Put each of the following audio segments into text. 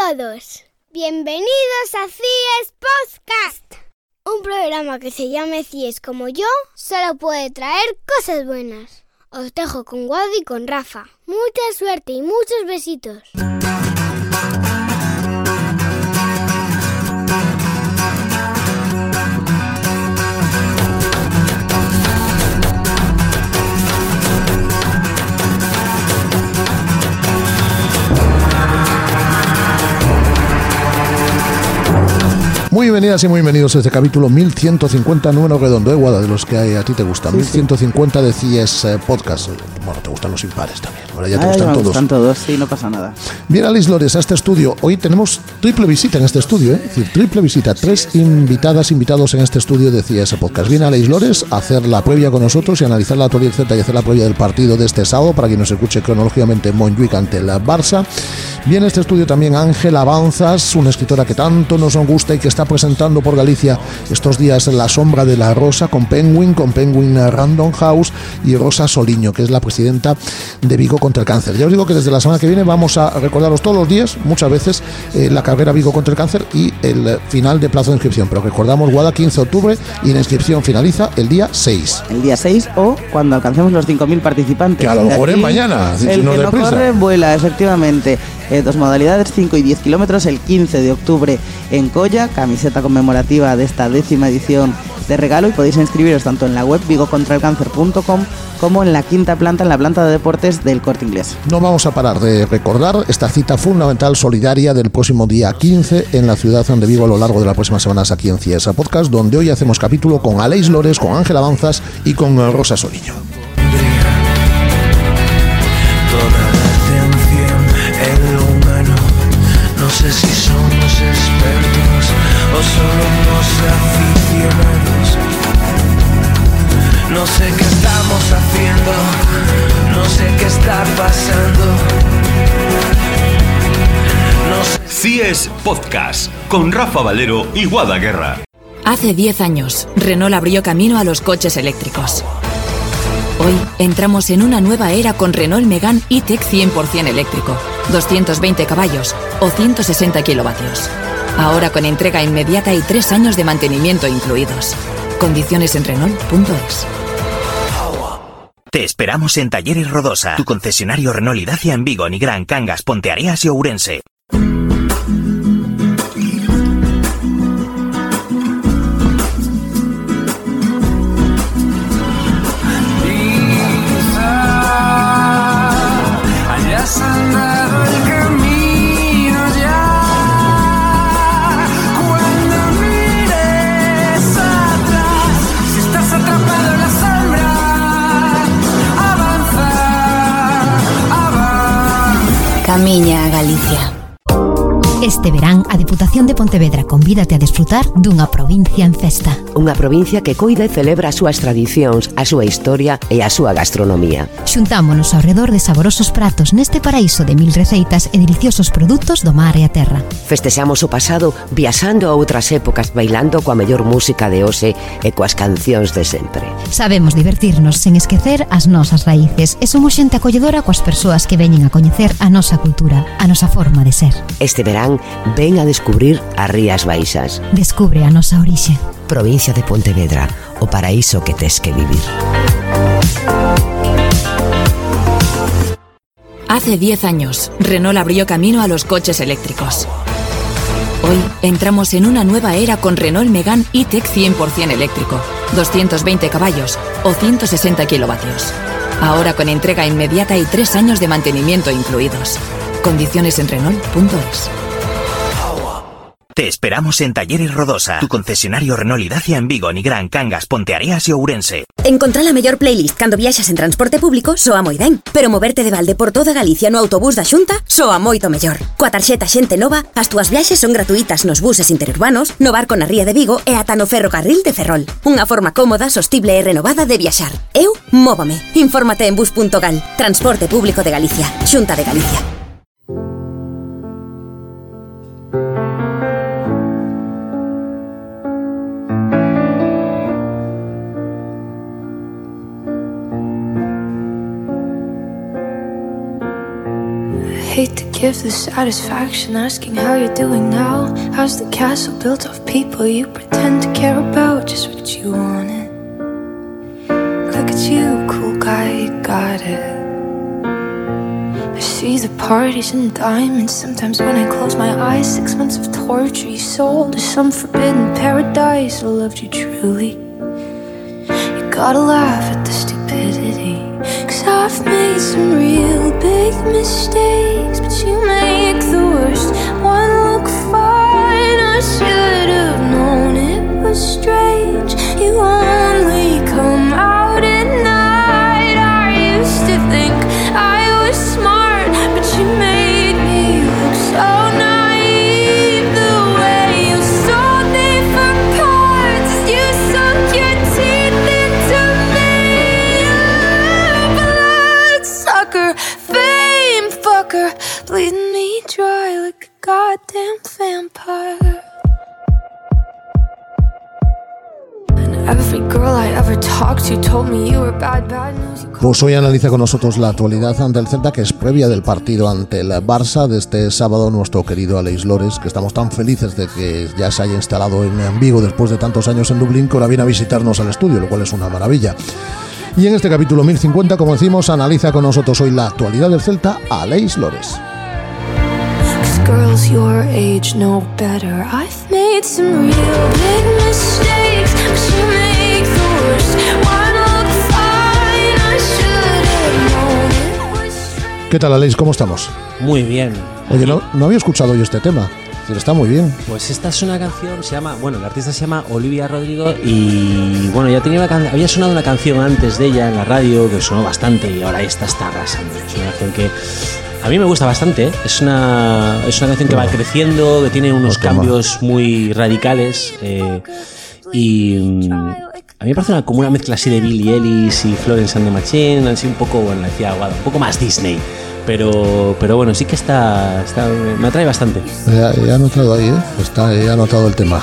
todos, bienvenidos a CIES Podcast. Un programa que se llame CIES como yo solo puede traer cosas buenas. Os dejo con Wadi y con Rafa. Mucha suerte y muchos besitos. Muy bienvenidas y muy bienvenidos a este capítulo 1150, número redondo, Guada, de los que a ti te gustan. Sí, 1150 de CIES Podcast. Bueno, te gustan los impares también. Ahora ya te gustan todos. Me gustan todos, sí, no pasa nada. Bien, Alice Lores, a este estudio. Hoy tenemos triple visita en este estudio, Es decir, triple visita. 3 invitados en este estudio de CIES Podcast. Viene Alice Lores a hacer la previa con nosotros y analizar la actualidad Z y hacer la previa del partido de este sábado, para quien nos escuche cronológicamente, Montjuic ante el Barça. Viene a este estudio también Ángela Avanzas, una escritora que tanto nos gusta y que está presentando por Galicia estos días La sombra de la rosa con Penguin Random House, y Rosa Soliño, que es la presidenta de Vigo contra el Cáncer. Ya os digo que desde la semana que viene vamos a recordaros todos los días, muchas veces, la carrera Vigo contra el Cáncer y el final de plazo de inscripción. Pero recordamos, Guada, 15 de octubre, y la inscripción finaliza el día 6. El día 6 o cuando alcancemos los 5.000 participantes. Que a lo mejor es mañana. El que no corre, vuela, efectivamente. 2 modalidades, 5 y 10 kilómetros, el 15 de octubre en Colla, camiseta conmemorativa de esta 10ª edición de regalo, y podéis inscribiros tanto en la web vigocontraelcáncer.com como en la quinta planta, en la planta de deportes del Corte Inglés. No vamos a parar de recordar esta cita fundamental solidaria del próximo día 15 en la ciudad de Vigo a lo largo de las próximas semanas aquí en CIES Podcast, donde hoy hacemos capítulo con Alice Lores, con Ángela Avanzas y con Rosa Soliño. No sé si somos expertos o solo unos aficionados. No sé qué estamos haciendo, no sé qué está pasando. No sé. CIES Podcast con Rafa Valero y Guada Guerra. Hace 10 años, Renault abrió camino a los coches eléctricos. Hoy entramos en una nueva era con Renault Megane E-Tech 100% eléctrico, 220 caballos o 160 kilovatios. Ahora con entrega inmediata y 3 años de mantenimiento incluidos. Condiciones en Renault.es. Te esperamos en Talleres Rodosa, tu concesionario Renault y Dacia en Vigo, Nigrán, Cangas, Ponteareas y Ourense. Camiña a Galicia. Este verán, a Diputación de Pontevedra convídate a desfrutar dunha provincia en festa. Unha provincia que coida e celebra as súas tradicións, a súa historia e a súa gastronomía. Xuntámonos ao redor de saborosos pratos neste paraíso de 1000 receitas e deliciosos produtos do mar e a terra. Festexamos o pasado viaxando a outras épocas, bailando coa mellor música de hoxe e coas cancións de sempre. Sabemos divertirnos sen esquecer as nosas raíces e somos xente acolledora coas persoas que veñen a coñecer a nosa cultura, a nosa forma de ser. Este verán, ven a descubrir as Rías Baixas. Descubre a nosa orixe. Provincia de Pontevedra, o paraíso que tes que vivir. Hace 10 años, Renault abrió camino a los coches eléctricos. Hoy entramos en una nueva era con Renault Megane E-Tech 100% eléctrico, 220 caballos o 160 kilovatios. Ahora con entrega inmediata y 3 años de mantenimiento incluidos. Condiciones en Renault.es. Te esperamos en Talleres Rodosa, tu concesionario Renault y Dacia en Vigo, Nigrán, Cangas, Ponteareas e Ourense. Encontrar a mellor playlist cando viaxas en transporte público soa moi ben, pero moverte de balde por toda Galicia no autobús da Xunta soa moito mellor. Coa tarxeta Xente Nova, as túas viaxes son gratuitas nos buses interurbanos, no barco na Ría de Vigo e ata no ferrocarril de Ferrol. Unha forma cómoda, sostible e renovada de viaxar. Eu móvome. Infórmate en bus.gal. Transporte Público de Galicia. Xunta de Galicia. Hate to give the satisfaction asking how you're doing now. How's the castle built of people you pretend to care about? Just what you wanted. Look at you, cool guy, you got it. I see the parties and diamonds. Sometimes when I close my eyes, 6 months of torture you sold to some forbidden paradise. I loved you truly. You gotta laugh at the stupidity, 'cause I've made some real big mistakes, but you make the worst one look fine. I should have known it was strange. You only come out at night. I used to think I was smart, but you made me look so naive. The way you sold me for parts, you sunk your teeth into me. Bloodsucker, fame fucker, bleeding me dry like a goddamn vampire. Every girl I ever talked to told me you were bad news. Pues hoy analiza con nosotros la actualidad ante el Celta, que es previa del partido ante el Barça de este sábado, nuestro querido Aleix Lores, que estamos tan felices de que ya se haya instalado en Vigo después de tantos años en Dublín, que ahora viene a visitarnos al estudio, lo cual es una maravilla. Y en este capítulo 1050, como decimos, analiza con nosotros hoy la actualidad del Celta Aleix Lores. Girls your age know better. I've made some real big mistakes, but you make the worst one look fine. I should have known it was strange. ¿Qué tal, Aleix? ¿Cómo estamos? Muy bien. Oye, no había escuchado yo este tema. Pero está muy bien. Pues esta es una canción, el artista se llama Olivia Rodrigo y bueno, ya había sonado una canción antes de ella en la radio que sonó bastante y ahora esta está arrasando. Es una canción que a mí me gusta bastante, ¿eh? Es una canción que va creciendo, que tiene unos cambios muy radicales y a mí me parece como una mezcla así de Billie Eilish y Florence and the Machine, así un poco, bueno, decía Aguado, un poco más Disney. Pero bueno, sí que está me atrae bastante. He anotado ahí, he anotado el tema.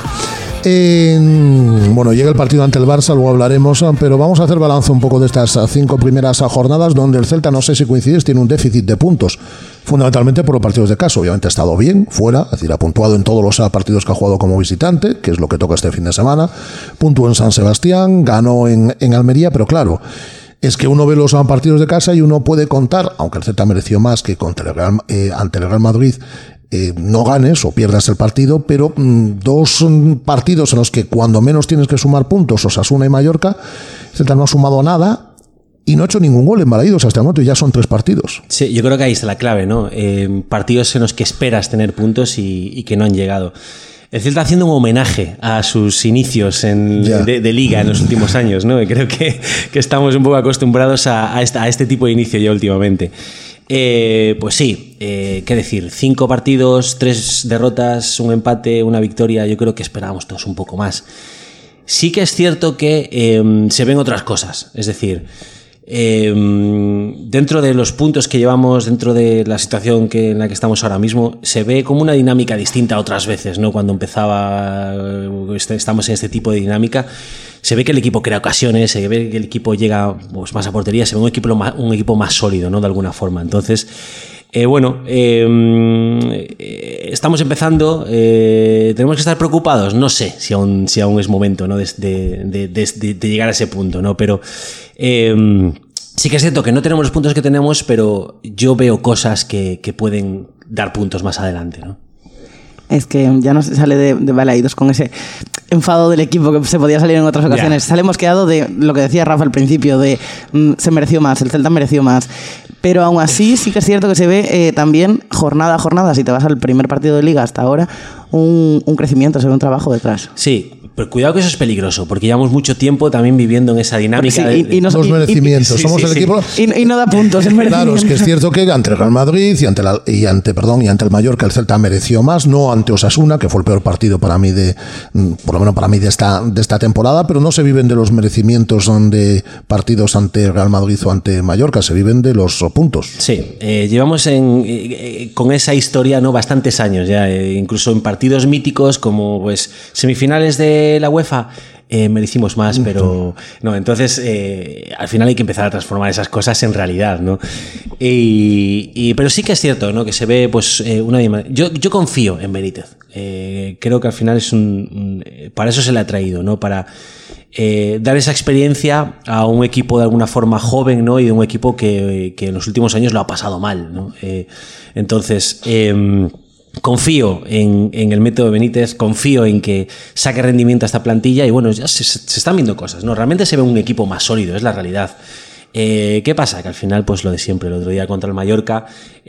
Bueno, llega el partido ante el Barça, luego hablaremos, pero vamos a hacer balance un poco de estas 5 primeras jornadas donde el Celta, no sé si coincides, tiene un déficit de puntos, fundamentalmente por los partidos de casa. Obviamente ha estado bien fuera, es decir, ha puntuado en todos los partidos que ha jugado como visitante, que es lo que toca este fin de semana, puntuó en San Sebastián, ganó en Almería, pero claro, es que uno ve los partidos de casa y uno puede contar, aunque el Celta mereció más que ante el Real Madrid, no ganes o pierdas el partido, pero 2 partidos en los que cuando menos tienes que sumar puntos, Osasuna y Mallorca, el Celta no ha sumado nada y no ha hecho ningún gol en Balaídos hasta el momento y ya son 3 partidos. Sí, yo creo que ahí está la clave, ¿no? Partidos en los que esperas tener puntos y que no han llegado. El Celta haciendo un homenaje a sus inicios de liga en los últimos años, ¿no? Y creo que estamos un poco acostumbrados a este tipo de inicio ya últimamente. Pues sí, qué decir, 5 partidos, 3 derrotas, 1 empate, 1 victoria. Yo creo que esperábamos todos un poco más. Sí que es cierto que se ven otras cosas, es decir, dentro de los puntos que llevamos, dentro de la situación en la que estamos ahora mismo, se ve como una dinámica distinta a otras veces, ¿no? Cuando estamos en este tipo de dinámica, se ve que el equipo crea ocasiones, se ve que el equipo llega pues, más a portería, se ve un equipo más sólido, ¿no? De alguna forma. Entonces, estamos empezando, tenemos que estar preocupados, no sé si aún es momento, ¿no? de llegar a ese punto, ¿no? Pero sí que es cierto que no tenemos los puntos que tenemos, pero yo veo cosas que pueden dar puntos más adelante, ¿no? Es que ya no se sale de Balaídos con ese enfado del equipo que se podía salir en otras ocasiones. Ya. Sale mosqueado de lo que decía Rafa al principio, de se mereció más, el Celta mereció más. Pero aún así sí que es cierto que se ve también jornada a jornada, si te vas al primer partido de Liga hasta ahora, un crecimiento, se ve un trabajo detrás. Sí, pero cuidado que eso es peligroso, porque llevamos mucho tiempo también viviendo en esa dinámica. Sí, los merecimientos. Somos el equipo. Y no da puntos el merecimiento. Claro, es que es cierto que ante el Real Madrid y ante el Mallorca el Celta mereció más, no ante Osasuna, que fue el peor partido para mí por lo menos para mí de esta temporada, pero no se viven de los merecimientos de partidos ante Real Madrid o ante Mallorca, se viven de los puntos. Sí, llevamos con esa historia, ¿no? Bastantes años ya, incluso en partidos míticos como pues semifinales de la UEFA, merecimos más, pero no, entonces al final hay que empezar a transformar esas cosas en realidad, ¿no? Pero sí que es cierto, ¿no? Que se ve pues yo confío en Benítez. Creo que al final es para eso se le ha traído, ¿no? Para dar esa experiencia a un equipo de alguna forma joven, ¿no? Y de un equipo que en los últimos años lo ha pasado mal, ¿no? Entonces confío en el método de Benítez, confío en que saque rendimiento a esta plantilla y bueno, ya se están viendo cosas, ¿no? Realmente se ve un equipo más sólido, es la realidad. ¿Qué pasa? Que al final pues lo de siempre, el otro día contra el Mallorca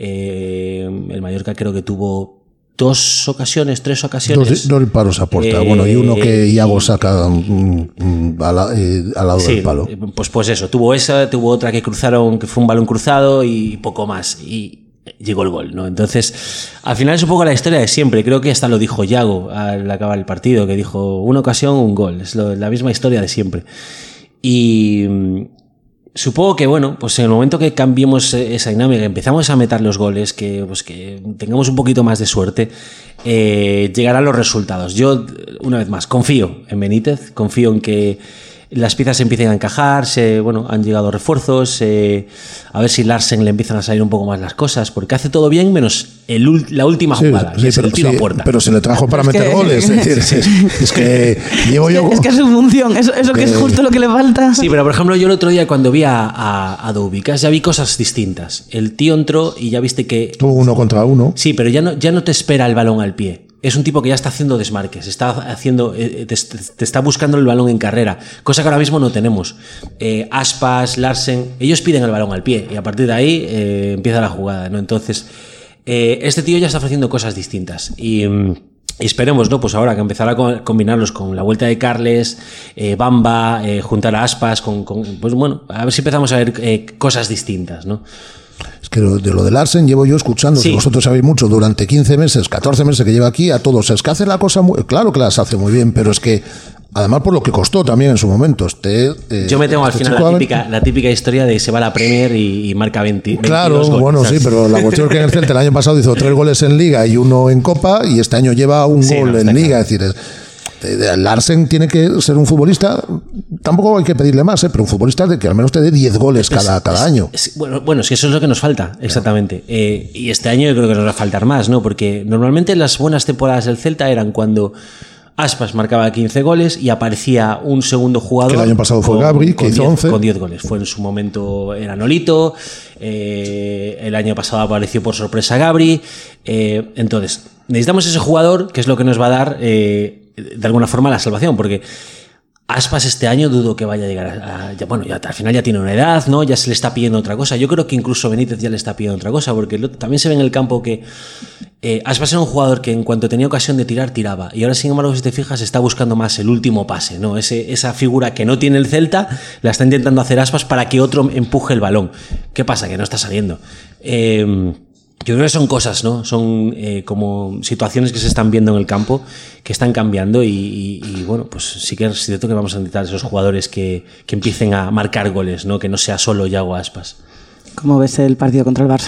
creo que tuvo 3 ocasiones. Dos paros a puerta, bueno, y uno que Iago saca al lado del palo. Pues eso, tuvo otra que cruzaron, que fue un balón cruzado y poco más, y llegó el gol, ¿no? Entonces, al final es un poco la historia de siempre, creo que hasta lo dijo Iago al acabar el partido, que dijo, una ocasión, un gol, es la misma historia de siempre. Y supongo que, bueno, pues en el momento que cambiemos esa dinámica, empezamos a meter los goles, que tengamos un poquito más de suerte, llegarán los resultados. Yo, una vez más, confío en Benítez, confío en que las piezas empiecen a encajar, han llegado refuerzos, a ver si Larsen le empiezan a salir un poco más las cosas, porque hace todo bien menos la última jugada, que es el tiro a puerta. Pero se le trajo para meter goles, es que llevo yo... Es que es su función, eso que es justo lo que le falta. Sí, pero por ejemplo yo el otro día cuando vi a Dubicas ya vi cosas distintas. El tío entró y ya viste que... Tuvo 1 contra 1. Sí, pero ya no te espera el balón al pie. Es un tipo que ya está haciendo desmarques, te está buscando el balón en carrera, cosa que ahora mismo no tenemos. Aspas, Larsen, ellos piden el balón al pie y a partir de ahí empieza la jugada, ¿no? Entonces, este tío ya está ofreciendo cosas distintas y esperemos, ¿no? Pues ahora que empezar a combinarlos con la vuelta de Carles, Bamba, juntar a Aspas, pues bueno, a ver si empezamos a ver cosas distintas, ¿no? Es que de lo de Larsen llevo yo escuchando, si vosotros sabéis mucho, durante 15 meses, 14 meses que lleva aquí, a todos. Es que hace la cosa claro que las hace muy bien, pero es que, además por lo que costó también en su momento. Yo me tengo al final la típica historia de se va a la Premier y marca 20. Claro, goles, bueno, ¿sabes? Sí, pero la cuestión es que en el Celta el año pasado hizo 3 goles en Liga y 1 en Copa, y este año lleva un gol en Liga, es decir... Larsen tiene que ser un futbolista, tampoco hay que pedirle más, pero un futbolista de que al menos te dé 10 goles cada año. Bueno, es que eso es lo que nos falta, exactamente. Y este año yo creo que nos va a faltar más, ¿no? Porque normalmente las buenas temporadas del Celta eran cuando Aspas marcaba 15 goles y aparecía un segundo jugador. Que el año pasado fue Gabri, que hizo 11. Con 10 goles. Fue en su momento, era Nolito. El año pasado apareció por sorpresa Gabri. Entonces, necesitamos ese jugador, que es lo que nos va a dar... de alguna forma la salvación, porque Aspas este año dudo que vaya a llegar ya al final ya tiene una edad, ¿no? Ya se le está pidiendo otra cosa. Yo creo que incluso Benítez ya le está pidiendo otra cosa, porque también se ve en el campo que Aspas era un jugador que en cuanto tenía ocasión de tirar, tiraba, y ahora sin embargo si te fijas está buscando más el último pase, ¿no? Esa figura que no tiene el Celta la está intentando hacer Aspas para que otro empuje el balón. ¿Qué pasa? Que no está saliendo. Yo creo que son cosas, ¿no? Son como situaciones que se están viendo en el campo, que están cambiando y bueno, pues sí que es cierto que vamos a necesitar esos jugadores que empiecen a marcar goles, ¿no? Que no sea solo Iago Aspas. ¿Cómo ves el partido contra el Barça?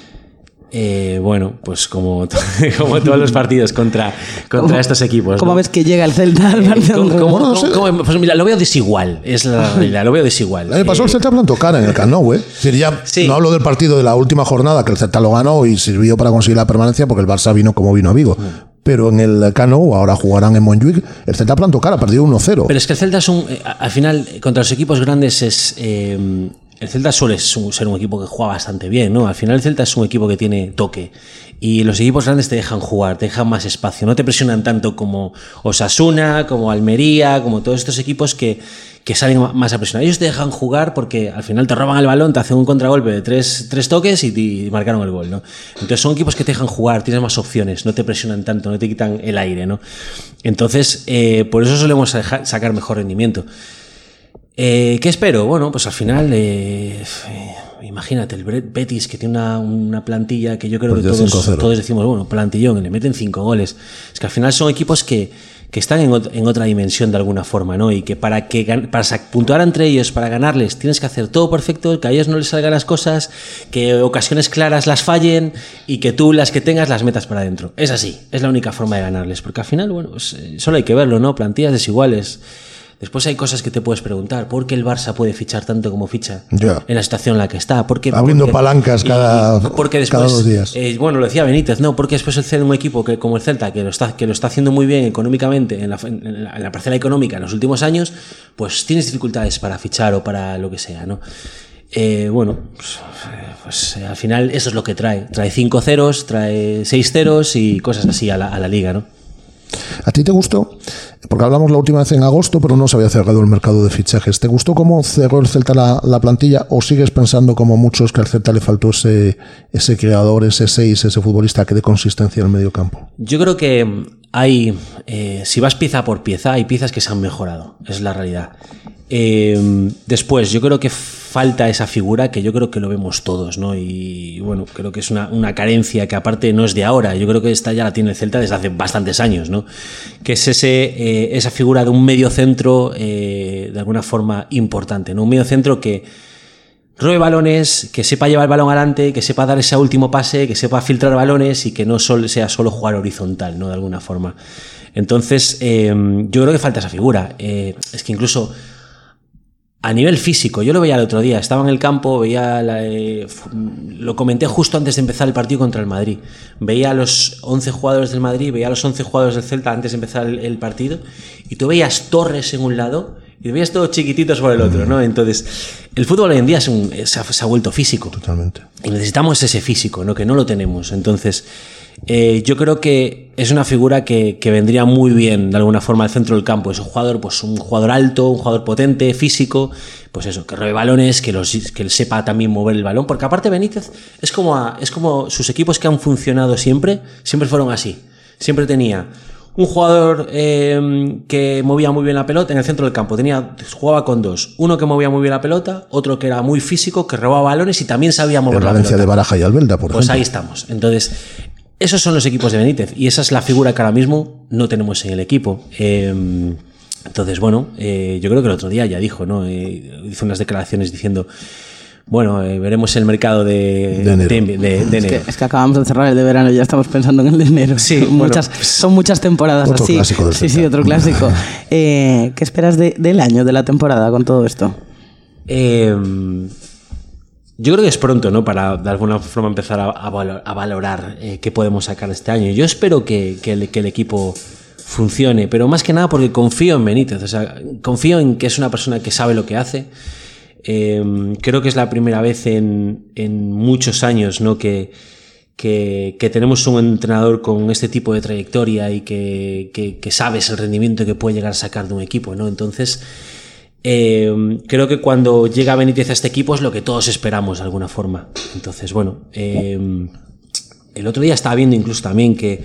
Bueno, pues como todos los partidos contra estos equipos, ¿cómo ves que llega el Celta al Barça? Pues mira, lo veo desigual, es la realidad, lo veo desigual. El año pasado el Celta plantó cara en el Camp Nou, Es decir, no hablo del partido de la última jornada, que el Celta lo ganó y sirvió para conseguir la permanencia, porque el Barça vino como vino a Vigo. Pero en el Camp Nou, ahora jugarán en Montjuic, el Celta plantó cara, perdió 1-0. Pero es que el Celta es al final, contra los equipos grandes es... el Celta suele ser un equipo que juega bastante bien, ¿no? Al final el Celta es un equipo que tiene toque y los equipos grandes te dejan jugar, te dejan más espacio, no te presionan tanto como Osasuna, como Almería, como todos estos equipos que salen más a presionar. Ellos te dejan jugar porque al final te roban el balón, te hacen un contragolpe de tres toques y marcaron el gol, ¿no? Entonces son equipos que te dejan jugar, tienes más opciones, no te presionan tanto, no te quitan el aire, ¿no? Entonces, por eso solemos sacar mejor rendimiento. ¿Qué espero? Bueno, pues al final, imagínate, el Betis, que tiene una plantilla que yo creo que todos decimos, bueno, plantillón, le meten 5 goles. Es que al final son equipos que están en otra dimensión de alguna forma, ¿no? Y que para puntuar entre ellos, para ganarles, tienes que hacer todo perfecto, que a ellos no les salgan las cosas, que ocasiones claras las fallen y que tú las que tengas las metas para adentro. Es así, es la única forma de ganarles, porque al final, bueno, pues, solo hay que verlo, ¿no? Plantillas desiguales. Después hay cosas que te puedes preguntar. ¿Por qué el Barça puede fichar tanto como ficha en la situación en la que está? Abriendo palancas cada 2 días. Bueno, lo decía Benítez, no, porque después un equipo que como el Celta, que lo está haciendo muy bien económicamente en la parcela económica en los últimos años, pues tienes dificultades para fichar o para lo que sea, ¿no? Pues al final eso es lo que trae 5 ceros, trae 6 ceros y cosas así a la liga, ¿no? ¿A ti te gustó? Porque hablamos la última vez en agosto, pero no se había cerrado el mercado de fichajes. ¿Te gustó cómo cerró el Celta la plantilla o sigues pensando como muchos que al Celta le faltó ese creador, ese 6, ese futbolista que dé consistencia en el medio campo? Yo creo que hay, si vas pieza por pieza, hay piezas que se han mejorado, es la realidad. Después, yo creo que falta esa figura que yo creo que lo vemos todos, ¿no? Y bueno, creo que es una carencia que aparte no es de ahora, yo creo que esta ya la tiene el Celta desde hace bastantes años, ¿no? Que es esa figura de un medio centro de alguna forma importante, ¿no? Un medio centro que robe balones, que sepa llevar el balón adelante, que sepa dar ese último pase, que sepa filtrar balones y que no sea solo jugar horizontal, ¿no? De alguna forma. Entonces, yo creo que falta esa figura. Es que incluso a nivel físico, yo lo veía el otro día, estaba en el campo, lo comenté justo antes de empezar el partido contra el Madrid, veía a los 11 jugadores del Madrid, veía a los 11 jugadores del Celta antes de empezar el partido, y tú veías torres en un lado y veías todos chiquititos por el otro, ¿no? Entonces, el fútbol hoy en día se ha vuelto físico. Totalmente. Y necesitamos ese físico, ¿no? Que no lo tenemos. Entonces, yo creo que es una figura que vendría muy bien de alguna forma al centro del campo. Es un jugador alto, un jugador potente, físico, pues eso, que robe balones, que sepa también mover el balón, porque aparte Benítez es como sus equipos que han funcionado siempre fueron así. Siempre tenía un jugador que movía muy bien la pelota en el centro del campo, jugaba con 2, uno que movía muy bien la pelota, otro que era muy físico, que robaba balones y también sabía mover la pelota. Valencia de Baraja y Albelda, por ejemplo. Pues ahí estamos. Entonces, esos son los equipos de Benítez y esa es la figura que ahora mismo no tenemos en el equipo. Entonces, bueno, yo creo que el otro día ya dijo, ¿no? Hizo unas declaraciones diciendo, bueno, veremos el mercado de enero. Es que acabamos de cerrar el de verano y ya estamos pensando en el de enero. Sí, son muchas temporadas otro así. Clásico del Celta. Sí, otro clásico. ¿Qué esperas del año, de la temporada con todo esto? Yo creo que es pronto, ¿no? Para de alguna forma empezar a valorar qué podemos sacar este año. Yo espero que el equipo funcione, pero más que nada porque confío en Benítez. O sea, confío en que es una persona que sabe lo que hace. Creo que es la primera vez en muchos años, ¿no? que tenemos un entrenador con este tipo de trayectoria y que sabes el rendimiento que puede llegar a sacar de un equipo, ¿no? Entonces, creo que cuando llega Benítez a este equipo es lo que todos esperamos de alguna forma. Entonces, bueno, el otro día estaba viendo incluso también que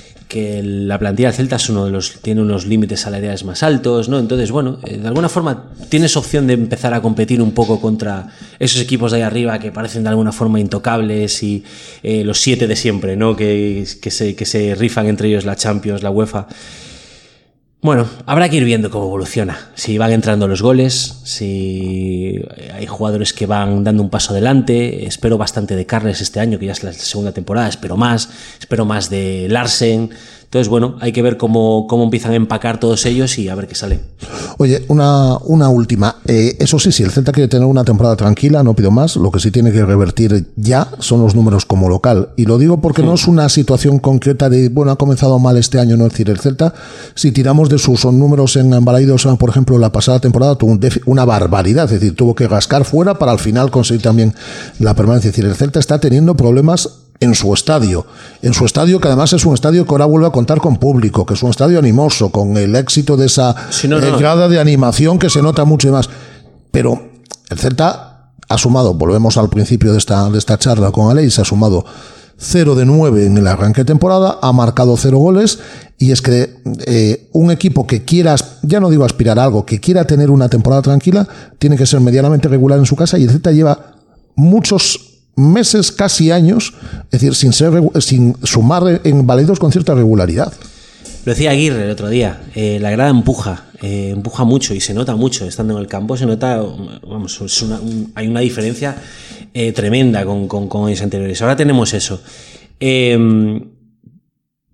la plantilla del Celta tiene unos límites salariales más altos, ¿no? Entonces, bueno, de alguna forma tienes opción de empezar a competir un poco contra esos equipos de ahí arriba que parecen de alguna forma intocables y los 7 de siempre, ¿no? Que se rifan entre ellos la Champions, la UEFA. Bueno, habrá que ir viendo cómo evoluciona. Si van entrando los goles, si hay jugadores que van dando un paso adelante. Espero bastante de Carles este año, que ya es la segunda temporada. Espero más de Larsen. Entonces, bueno, hay que ver cómo empiezan a empacar todos ellos y a ver qué sale. Oye, una última. Eso sí, si el Celta quiere tener una temporada tranquila, no pido más. Lo que sí tiene que revertir ya son los números como local. Y lo digo porque no es una situación concreta de, bueno, ha comenzado mal este año, no es decir, el Celta, si tiramos de sus números en Balaidos, por ejemplo, la pasada temporada tuvo una barbaridad. Es decir, tuvo que rascar fuera para al final conseguir también la permanencia. Es decir, el Celta está teniendo problemas en su estadio, que además es un estadio que ahora vuelve a contar con público, que es un estadio animoso, con el éxito de esa grada de animación que se nota mucho y más. Pero el Celta ha sumado, volvemos al principio de esta charla con Aleix, ha sumado 0 de 9 en el arranque de temporada, ha marcado 0 goles, y es que un equipo que quiera, ya no digo aspirar a algo, que quiera tener una temporada tranquila, tiene que ser medianamente regular en su casa, y el Celta lleva muchos meses, casi años, es decir, sin sumar en Balaidos con cierta regularidad. Lo decía Aguirre el otro día, la grada empuja mucho y se nota mucho estando en el campo, se nota, vamos, hay una diferencia tremenda con años anteriores. Ahora tenemos eso.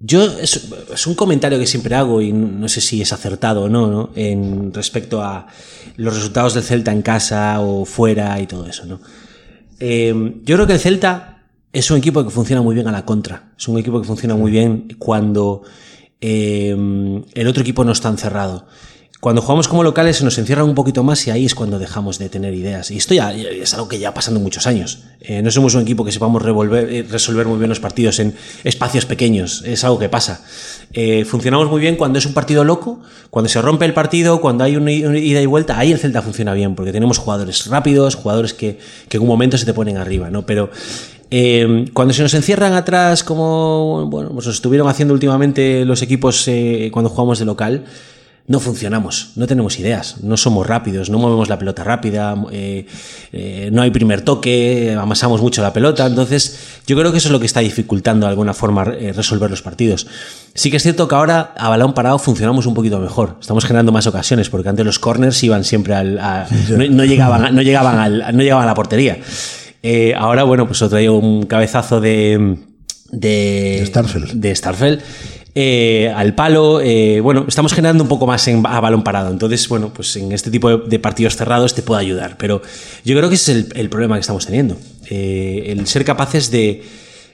Es un comentario que siempre hago y no sé si es acertado o no, en respecto a los resultados del Celta en casa o fuera y todo eso, ¿no? Yo creo que el Celta es un equipo que funciona muy bien a la contra. Es un equipo que funciona muy bien cuando el otro equipo no está encerrado. Cuando jugamos como locales se nos encierran un poquito más y ahí es cuando dejamos de tener ideas. Y esto ya es algo que ya pasando muchos años. No somos un equipo que sepamos resolver muy bien los partidos en espacios pequeños. Es algo que pasa. Funcionamos muy bien cuando es un partido loco, cuando se rompe el partido, cuando hay una ida y vuelta. Ahí el Celta funciona bien porque tenemos jugadores rápidos, jugadores que en un momento se te ponen arriba, ¿no? Pero cuando se nos encierran atrás, como pues nos estuvieron haciendo últimamente los equipos cuando jugamos de local, no funcionamos, no tenemos ideas, no somos rápidos, no movemos la pelota rápida, no hay primer toque, amasamos mucho la pelota. Entonces yo creo que eso es lo que está dificultando de alguna forma resolver los partidos. Sí que es cierto que ahora a balón parado funcionamos un poquito mejor, estamos generando más ocasiones, porque antes los corners iban siempre no llegaban a la portería. Ahora pues otro día un cabezazo de Starfelt al palo. Estamos generando un poco más a balón parado. Entonces, pues en este tipo de partidos cerrados te puede ayudar. Pero yo creo que ese es el problema que estamos teniendo. El ser capaces de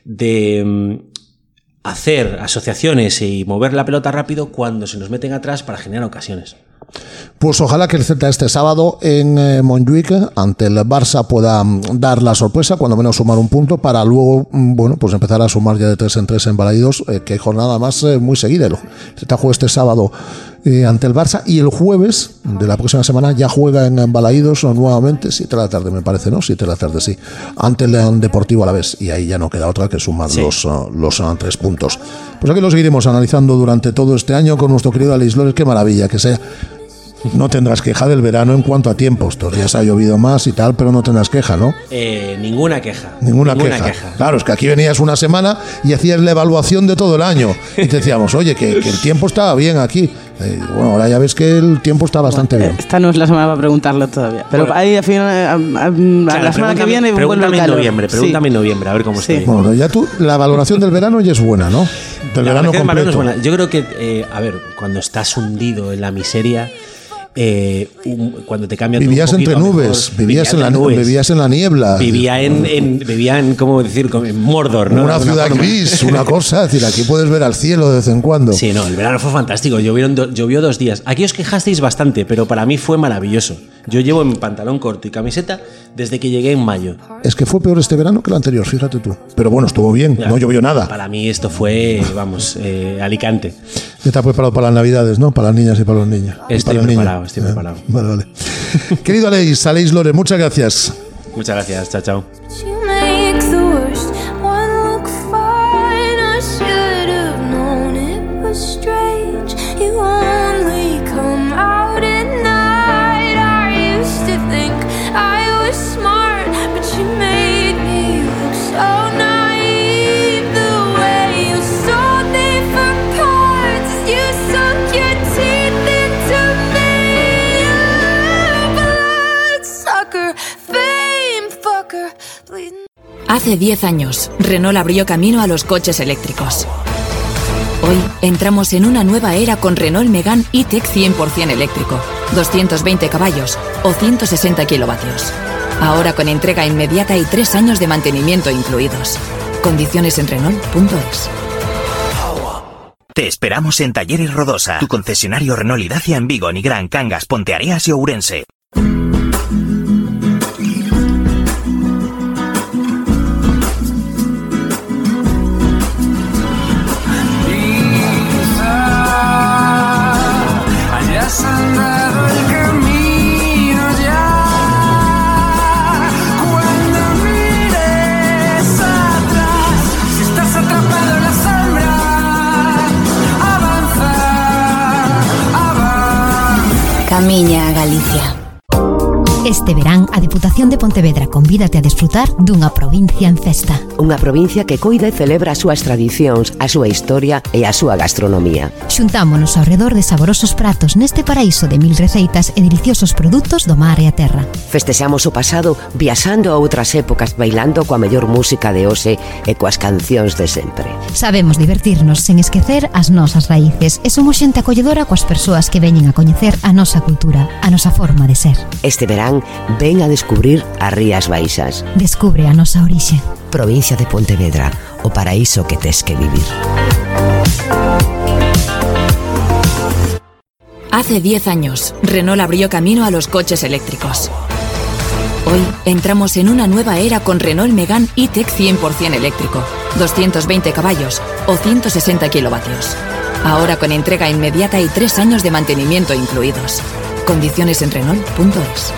hacer asociaciones y mover la pelota rápido cuando se nos meten atrás para generar ocasiones. Pues ojalá que el Celta este sábado en Montjuic ante el Barça pueda dar la sorpresa, cuando menos sumar un punto, para luego pues empezar a sumar ya de 3 en 3 en Balaídos, que hay jornada más muy seguida. El Celta juega este sábado ante el Barça y el jueves de la próxima semana ya juega en Balaídos nuevamente, 7 de la tarde me parece, ¿no? 7 de la tarde, sí, ante el Deportivo Alavés, y ahí ya no queda otra que sumar los 3 puntos. Pues aquí lo seguiremos analizando durante todo este año con nuestro querido Alex Lores. Qué maravilla que sea. No tendrás queja del verano en cuanto a tiempos. Estos días ha llovido más y tal, pero no tendrás queja, ¿no? Ninguna queja. Ninguna queja. Claro, es que aquí venías una semana y hacías la evaluación de todo el año. Y te decíamos, oye, que el tiempo estaba bien aquí. Ahora ya ves que el tiempo está bastante bien. Esta no es la semana para preguntarlo todavía. Pero ahí al final, la semana que viene vuelve el calor. Pregúntame en noviembre, a ver cómo estoy. Bueno, ya la valoración del verano ya es buena, ¿no? Del verano completo. Es buena. Yo creo que, cuando estás hundido en la miseria, cuando te cambia vivías todo un entre nubes, vivías en la niebla, vivía en ¿cómo decir? En Mordor, ¿no? Una ciudad gris, una cosa, es decir, aquí puedes ver al cielo de vez en cuando. Sí, el verano fue fantástico, llovió 2 días. Aquí os quejasteis bastante, pero para mí fue maravilloso. Yo llevo en pantalón corto y camiseta desde que llegué en mayo. Es que fue peor este verano que el anterior, fíjate tú. Pero bueno, estuvo bien, no llovió nada. Para mí esto fue, Alicante. Ya está preparado para las Navidades, ¿no? Para las niñas y para los niños. Estoy preparado. Vale. Querido Alex Lores, muchas gracias. Muchas gracias, chao. Hace 10 años, Renault abrió camino a los coches eléctricos. Hoy entramos en una nueva era con Renault Megane E-Tech 100% eléctrico, 220 caballos o 160 kilovatios. Ahora con entrega inmediata y 3 años de mantenimiento incluidos. Condiciones en Renault.es. Te esperamos en Talleres Rodosa, tu concesionario Renault y Dacia en Vigo, Nigrán, Cangas, Ponteareas y Ourense. Camiña a Galicia. Este verán, a Diputación de Pontevedra convídate a desfrutar dunha provincia en festa. Unha provincia que coida e celebra as súas tradicións, a súa historia e a súa gastronomía. Xuntámonos ao redor de saborosos pratos neste paraíso de 1000 receitas e deliciosos produtos do mar e a terra. Festexamos o pasado viaxando a outras épocas, bailando coa mellor música de hoxe e coas cancións de sempre. Sabemos divertirnos sen esquecer as nosas raíces e somos xente acolledora coas persoas que veñen a coñecer a nosa cultura, a nosa forma de ser. Este verán, ven a descubrir as Rías Baixas. Descubre a nosa orixe. Provincia de Pontevedra, o paraíso que tes que vivir. Hace 10 años, Renault abrió camino a los coches eléctricos. Hoy entramos en una nueva era con Renault Megane E-Tech 100% eléctrico, 220 caballos o 160 kilovatios. Ahora con entrega inmediata y 3 años de mantenimiento incluidos. Condiciones en Renault.es.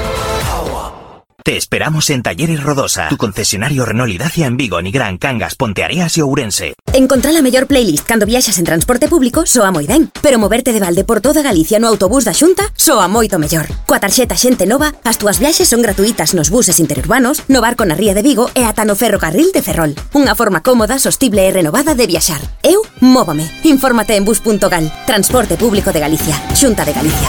Te esperamos en Talleres Rodosa, tu concesionario Renault y Dacia en Vigo, Nigrán, Cangas, Ponteareas y Ourense. Encontra la mellor playlist cando viaxas en transporte público soa moi ben, pero moverte de balde por toda Galicia no autobús da Xunta soa moito mellor. Coa tarxeta Xente Nova, as túas viaxes son gratuitas nos buses interurbanos, no barco na Ría de Vigo e ata no ferrocarril de Ferrol. Unha forma cómoda, sostible e renovada de viaxar. Eu móvome. Infórmate en bus.gal. Transporte Público de Galicia. Xunta de Galicia.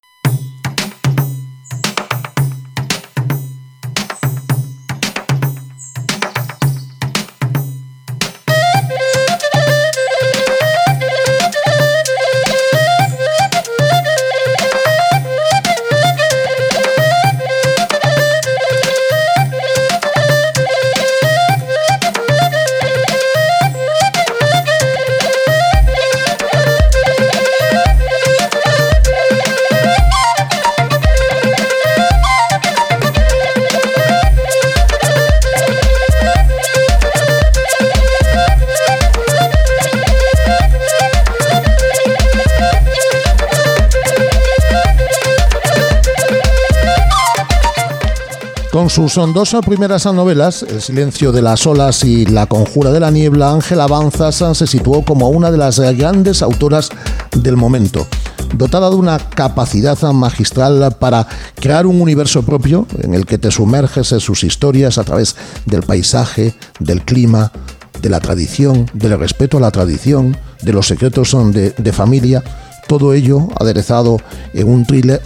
Con sus dos primeras novelas, El silencio de las olas y La conjura de la niebla, Ángela Avanzas se situó como una de las grandes autoras del momento, dotada de una capacidad magistral para crear un universo propio en el que te sumerges en sus historias a través del paisaje, del clima, de la tradición, del respeto a la tradición, de los secretos de familia. Todo ello aderezado en un thriller,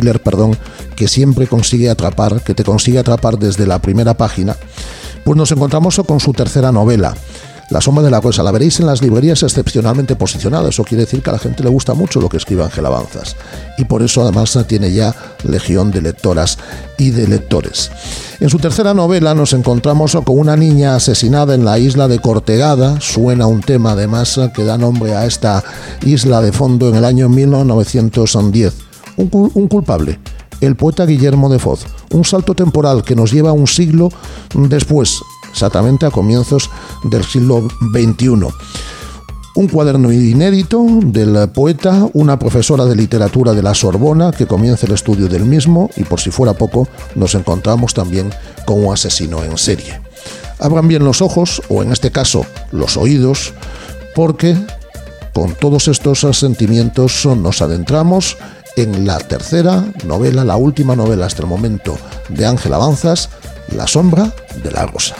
que siempre consigue atrapar, que te consigue atrapar desde la primera página. Pues nos encontramos con su tercera novela, La sombra de la rosa. La veréis en las librerías excepcionalmente posicionada. Eso quiere decir que a la gente le gusta mucho lo que escribe Ángela Avanzas. Y por eso además tiene ya legión de lectoras y de lectores. En su tercera novela nos encontramos con una niña asesinada en la isla de Cortegada. Suena un tema además que da nombre a esta isla de fondo en el año 1910. Un culpable, el poeta Guillermo de Foz. Un salto temporal que nos lleva un siglo después, exactamente a comienzos del siglo XXI. Un cuaderno inédito del poeta, una profesora de literatura de la Sorbona que comienza el estudio del mismo y, por si fuera poco, nos encontramos también con un asesino en serie. Abran bien los ojos, o en este caso los oídos, porque con todos estos sentimientos nos adentramos en la tercera novela, la última novela hasta el momento de Ángela Avanzas, La sombra de la rosa.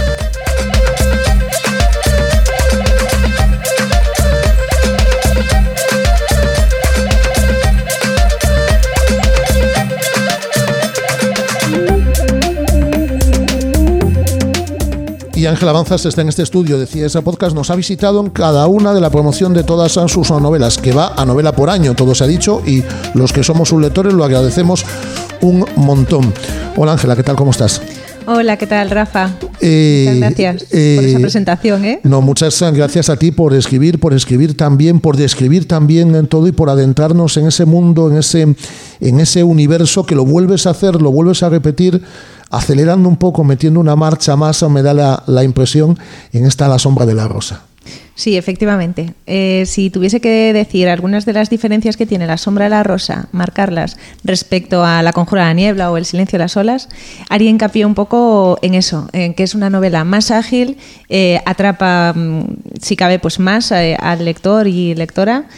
Y Ángela Avanzas está en este estudio de CIESA Podcast, nos ha visitado en cada una de la promoción de todas sus novelas, que va a novela por año, todo se ha dicho, y los que somos sus lectores lo agradecemos un montón. Hola Ángela, ¿qué tal? ¿Cómo estás? Hola, ¿qué tal, Rafa? Muchas gracias por esa presentación, ¿eh? No, muchas gracias a ti por escribir también, por describir también en todo y por adentrarnos en ese mundo, en ese universo que lo vuelves a hacer, lo vuelves a repetir, acelerando un poco, metiendo una marcha más, me da la impresión, en esta La sombra de la rosa. Sí, efectivamente. Si tuviese que decir algunas de las diferencias que tiene La sombra de la rosa, marcarlas respecto a La conjura de la niebla o El silencio de las olas, haría hincapié un poco en eso, en que es una novela más ágil, atrapa, si cabe, pues más al lector y lectora,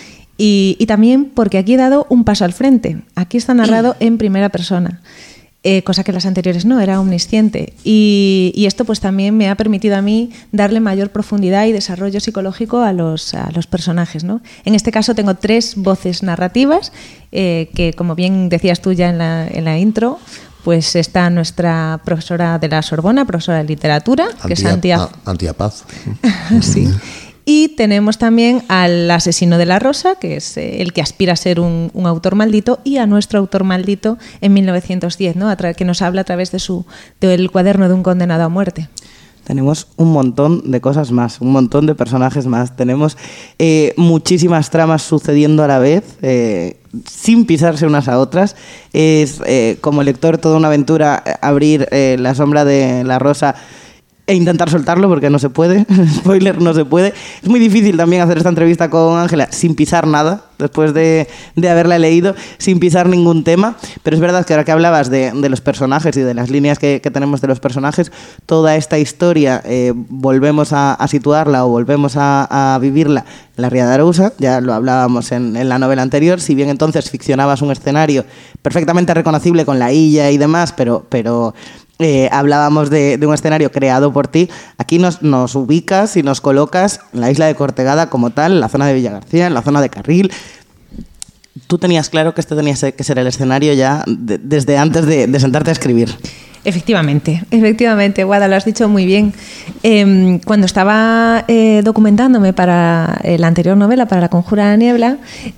Y también porque aquí he dado un paso al frente. Aquí está narrado en primera persona. Cosa que las anteriores no, era omnisciente. Y esto pues también me ha permitido a mí darle mayor profundidad y desarrollo psicológico a los personajes, ¿no? En este caso tengo 3 voces narrativas, que como bien decías tú ya en la intro, pues está nuestra profesora de la Sorbona, profesora de literatura, que es Antiapaz. Sí. Y tenemos también al asesino de la Rosa, que es el que aspira a ser un autor maldito, y a nuestro autor maldito en 1910, ¿no? Que nos habla a través del cuaderno de un condenado a muerte. Tenemos un montón de cosas más, un montón de personajes más. Tenemos muchísimas tramas sucediendo a la vez, sin pisarse unas a otras. Es, como lector, toda una aventura abrir La sombra de la Rosa e intentar soltarlo, porque no se puede. Spoiler, no se puede. Es muy difícil también hacer esta entrevista con Ángela sin pisar nada, después de haberla leído, sin pisar ningún tema. Pero es verdad que ahora que hablabas de los personajes y de las líneas que tenemos de los personajes, toda esta historia volvemos a situarla o volvemos a vivirla en la Ría de Arousa. Ya lo hablábamos en la novela anterior. Si bien entonces ficcionabas un escenario perfectamente reconocible con la illa y demás, pero hablábamos de un escenario creado por ti. Aquí nos ubicas y nos colocas en la isla de Cortegada como tal, en la zona de Villagarcía, en la zona de Carril. Tú tenías claro que este tenía que ser el escenario ya desde antes de sentarte a escribir. Efectivamente, Guada, lo has dicho muy bien. Cuando estaba documentándome para la anterior novela, para La conjura de la niebla,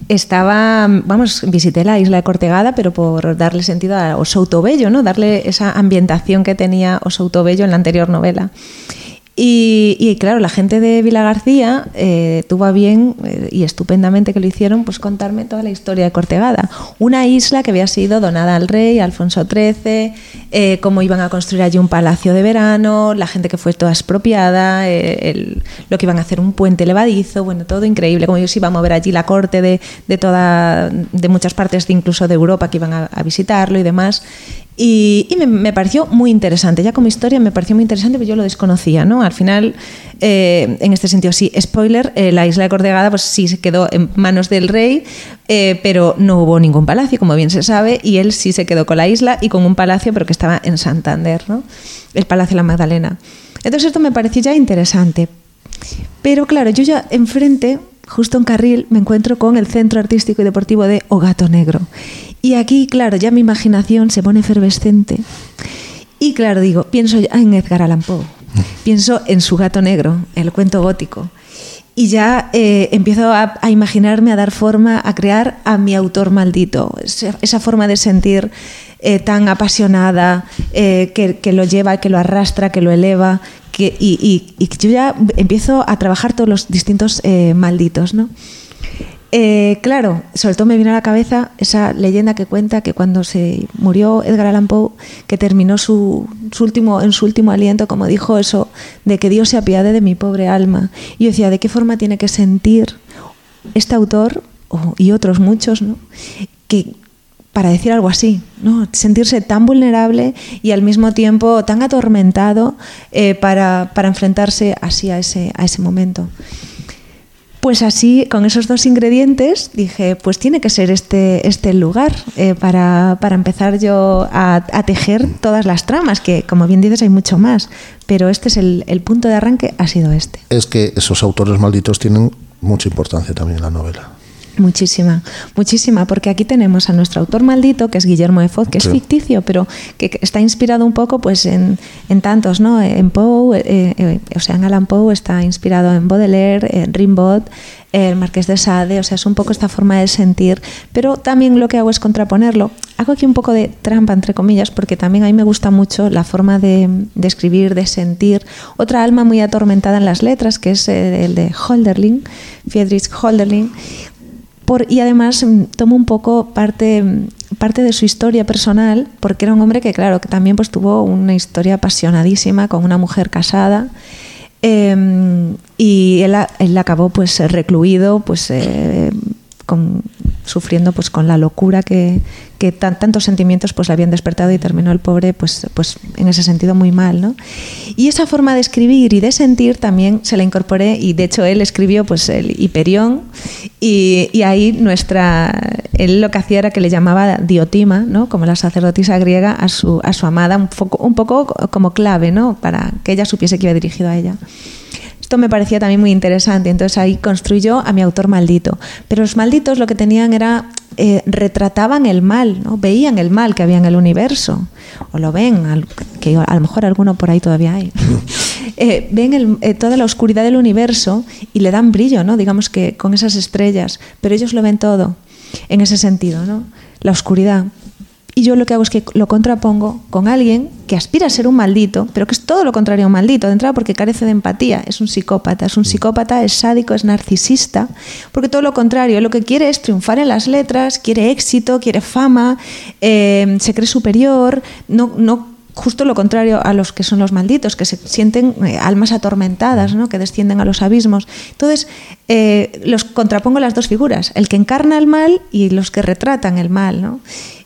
visité la isla de Cortegada, pero por darle sentido a O Souto Bello, ¿no? Darle esa ambientación que tenía O Souto Bello en la anterior novela. Y claro, la gente de Vilagarcía tuvo a bien, y estupendamente que lo hicieron, pues contarme toda la historia de Cortegada. Una isla que había sido donada al rey Alfonso XIII, cómo iban a construir allí un palacio de verano, la gente que fue toda expropiada, lo que iban a hacer un puente levadizo, bueno, todo increíble, cómo se iba a mover allí la corte de muchas partes, incluso de Europa, que iban a visitarlo y demás. Y me pareció muy interesante, ya como historia me pareció muy interesante, pero yo lo desconocía, ¿no? Al final, en este sentido, sí, spoiler, la isla de Cortegada pues sí se quedó en manos del rey, pero no hubo ningún palacio, como bien se sabe, y él sí se quedó con la isla y con un palacio, pero que estaba en Santander, ¿no? El Palacio de la Magdalena. Entonces esto me pareció ya interesante. Pero claro, yo ya enfrente, justo en Carril, me encuentro con el Centro Artístico y Deportivo de O Gato Negro. Y aquí, claro, ya mi imaginación se pone efervescente. Y claro, pienso ya en Edgar Allan Poe. Pienso en su Gato Negro, el cuento gótico. Y ya empiezo a imaginarme, a dar forma, a crear a mi autor maldito. Esa forma de sentir tan apasionada, que lo lleva, que lo arrastra, que lo eleva. Y yo ya empiezo a trabajar todos los distintos malditos, ¿no? Claro, sobre todo me vino a la cabeza esa leyenda que cuenta que cuando se murió Edgar Allan Poe, que terminó en su último aliento, como dijo eso, de que Dios se apiade de mi pobre alma. Y yo decía, ¿de qué forma tiene que sentir este autor, y otros muchos, ¿no? Para decir algo así, ¿no? Sentirse tan vulnerable y al mismo tiempo tan atormentado para enfrentarse así a ese momento. Pues así, con esos dos ingredientes, dije, pues tiene que ser este el lugar para empezar yo a tejer todas las tramas, que como bien dices hay mucho más, pero este es el punto de arranque, ha sido este. Es que esos autores malditos tienen mucha importancia también en la novela. Muchísima, porque aquí tenemos a nuestro autor maldito, que es Guillermo de Foz, que es ficticio, pero que está inspirado un poco pues en tantos, ¿no? En Poe, en Allan Poe está inspirado en Baudelaire, en Rimbaud, el Marqués de Sade, o sea, es un poco esta forma de sentir, pero también lo que hago es contraponerlo. Hago aquí un poco de trampa, entre comillas, porque también a mí me gusta mucho la forma de escribir, de sentir. Otra alma muy atormentada en las letras, que es el de Hölderlin, Friedrich Hölderlin. Y además tomo un poco parte de su historia personal, porque era un hombre que, claro, que también pues tuvo una historia apasionadísima con una mujer casada, y él acabó pues recluido, pues sufriendo pues con la locura que tantos sentimientos pues le habían despertado, y terminó el pobre pues en ese sentido muy mal, ¿no? Y esa forma de escribir y de sentir también se la incorporé, y de hecho él escribió pues el Hiperión, Y ahí él lo que hacía era que le llamaba Diotima, ¿no? Como la sacerdotisa griega, a su amada, un poco como clave, ¿no? Para que ella supiese que iba dirigido a ella. Esto me parecía también muy interesante, entonces ahí construyó a mi autor maldito. Pero los malditos lo que tenían era, retrataban el mal, ¿no? Veían el mal que había en el universo, o lo ven, que a lo mejor alguno por ahí todavía hay. Ven toda la oscuridad del universo y le dan brillo, ¿no? Digamos que con esas estrellas, pero ellos lo ven todo en ese sentido, ¿no? La oscuridad. Y yo lo que hago es que lo contrapongo con alguien que aspira a ser un maldito, pero que es todo lo contrario a un maldito, de entrada porque carece de empatía, es un psicópata, es sádico, es narcisista, porque todo lo contrario, lo que quiere es triunfar en las letras, quiere éxito, quiere fama, se cree superior, no justo lo contrario a los que son los malditos, que se sienten almas atormentadas, ¿no? Que descienden a los abismos. Entonces, los contrapongo las dos figuras, el que encarna el mal y los que retratan el mal, ¿no?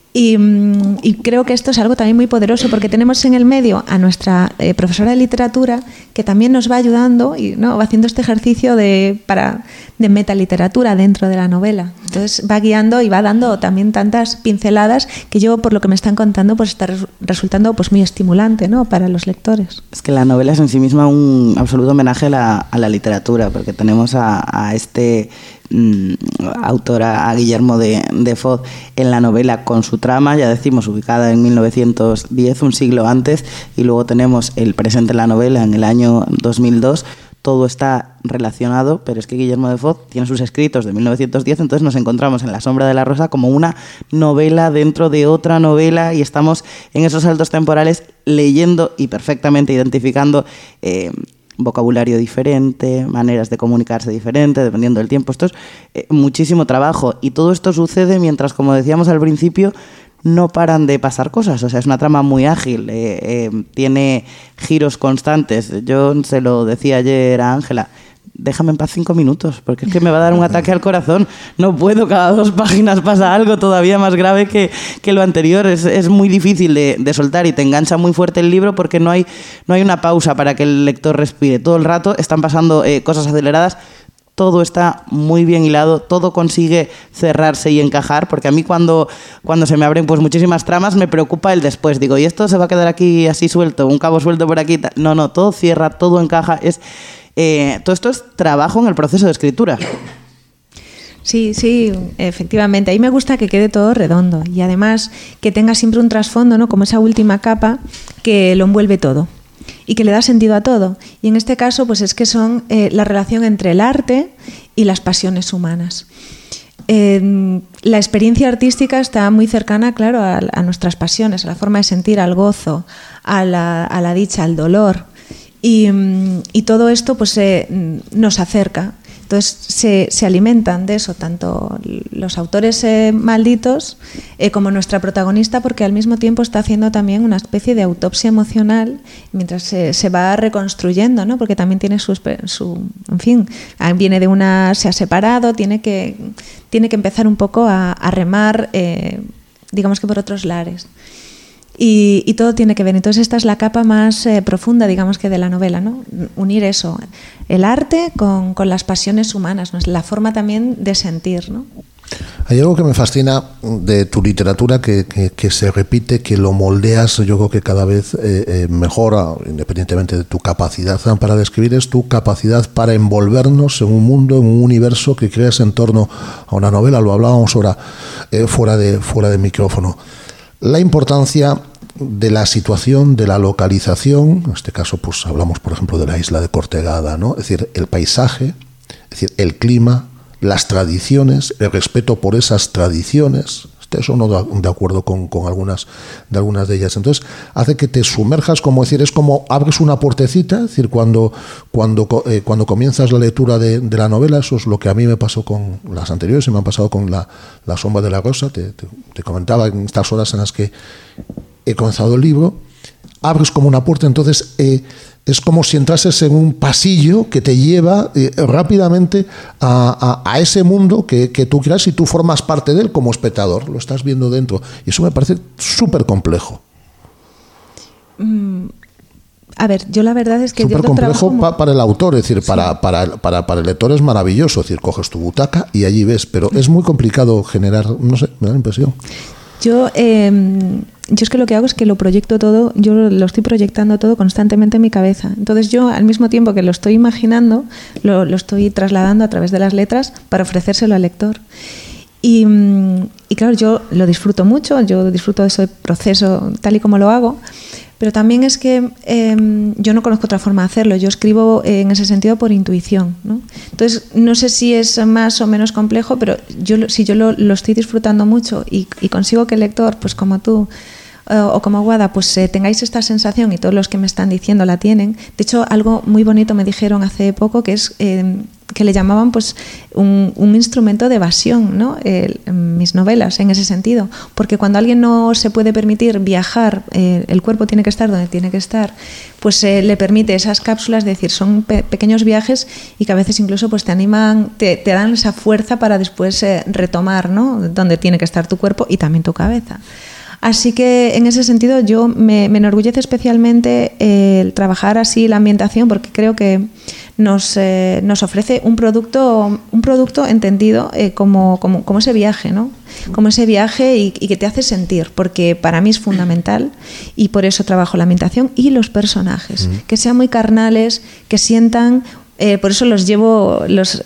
Y creo que esto es algo también muy poderoso porque tenemos en el medio a nuestra profesora de literatura que también nos va ayudando y ¿no? va haciendo este ejercicio de metaliteratura dentro de la novela. Entonces va guiando y va dando también tantas pinceladas que yo, por lo que me están contando, pues está resultando pues muy estimulante, ¿no? Para los lectores. Es que la novela es en sí misma un absoluto homenaje a la literatura, porque tenemos a este autor, a Guillermo de Foz, en la novela con su trama, ya decimos, ubicada en 1910, un siglo antes, y luego tenemos el presente en la novela en el año 2002. Todo está relacionado, pero es que Guillermo de Foz tiene sus escritos de 1910, entonces nos encontramos en La sombra de la rosa como una novela dentro de otra novela y estamos en esos saltos temporales leyendo y perfectamente identificando vocabulario diferente, maneras de comunicarse diferente, dependiendo del tiempo. Esto es muchísimo trabajo y todo esto sucede mientras, como decíamos al principio, no paran de pasar cosas. O sea, es una trama muy ágil, tiene giros constantes. Yo se lo decía ayer a Ángela, déjame en paz 5 minutos, porque es que me va a dar un ataque al corazón. No puedo, cada 2 páginas pasa algo todavía más grave que lo anterior. Es muy difícil de soltar y te engancha muy fuerte el libro porque no hay una pausa para que el lector respire. Todo el rato están pasando cosas aceleradas. Todo está muy bien hilado, todo consigue cerrarse y encajar, porque a mí cuando se me abren pues muchísimas tramas me preocupa el después. Digo, ¿y esto se va a quedar aquí así suelto? ¿Un cabo suelto por aquí? No, todo cierra, todo encaja. Todo esto es trabajo en el proceso de escritura. Sí, efectivamente. Ahí me gusta que quede todo redondo y además que tenga siempre un trasfondo, ¿no? Como esa última capa que lo envuelve todo y que le da sentido a todo. Y en este caso, pues es que son la relación entre el arte y las pasiones humanas. La experiencia artística está muy cercana, claro, a nuestras pasiones, a la forma de sentir, al gozo, a la dicha, al dolor. Y todo esto pues nos acerca. Entonces se alimentan de eso tanto los autores malditos como nuestra protagonista, porque al mismo tiempo está haciendo también una especie de autopsia emocional mientras se va reconstruyendo, ¿no? Porque también tiene su en fin, viene de se ha separado, tiene que empezar un poco a remar, digamos que por otros lares. Y todo tiene que ver. Entonces esta es la capa más profunda, digamos, que de la novela, ¿no? Unir eso, el arte con las pasiones humanas, ¿no? La forma también de sentir, ¿no? Hay algo que me fascina de tu literatura que se repite, que lo moldeas, yo creo que cada vez mejora, independientemente de tu capacidad para describir, es tu capacidad para envolvernos en un mundo, en un universo que creas en torno a una novela. Lo hablábamos ahora fuera de micrófono. La importancia de la situación, de la localización, en este caso pues hablamos por ejemplo de la isla de Cortegada, ¿no? Es decir, el paisaje, es decir, el clima, las tradiciones, el respeto por esas tradiciones. Eso no de acuerdo con algunas de ellas. Entonces hace que te sumerjas, como decir, es como abres una puertecita, es decir, cuando comienzas la lectura de la novela. Eso es lo que a mí me pasó con las anteriores y me han pasado con la sombra de la rosa. Te comentaba en estas horas en las que he comenzado el libro, abres como una puerta, entonces es como si entrases en un pasillo que te lleva rápidamente a ese mundo que tú creas y tú formas parte de él como espectador, lo estás viendo dentro. Y eso me parece súper complejo. A ver, yo la verdad es que súper complejo para el autor, es decir, para el lector es maravilloso, es decir, coges tu butaca y allí ves, pero es muy complicado generar, no sé, me da la impresión. Yo es que lo que hago es que lo proyecto todo, yo lo estoy proyectando todo constantemente en mi cabeza. Entonces yo, al mismo tiempo que lo estoy imaginando, lo estoy trasladando a través de las letras para ofrecérselo al lector. Y claro, yo lo disfruto mucho, yo disfruto de ese proceso tal y como lo hago, pero también es que yo no conozco otra forma de hacerlo. Yo escribo en ese sentido por intuición, ¿no? Entonces, no sé si es más o menos complejo, pero si yo lo estoy disfrutando mucho y consigo que el lector, pues como tú o como Guada, pues tengáis esta sensación, y todos los que me están diciendo la tienen. De hecho, algo muy bonito me dijeron hace poco, que es que le llamaban pues un instrumento de evasión, ¿no? Mis novelas, en ese sentido, porque cuando alguien no se puede permitir viajar, el cuerpo tiene que estar donde tiene que estar, pues le permite esas cápsulas, es decir, son pequeños viajes y que a veces incluso pues te animan, te dan esa fuerza para después retomar, ¿no? Donde tiene que estar tu cuerpo y también tu cabeza. Así que en ese sentido yo me enorgullece especialmente el trabajar así la ambientación, porque creo que nos ofrece un producto entendido como ese viaje, ¿no? Como ese viaje y que te hace sentir, porque para mí es fundamental y por eso trabajo la ambientación y los personajes, que sean muy carnales, que sientan. Por eso los llevo,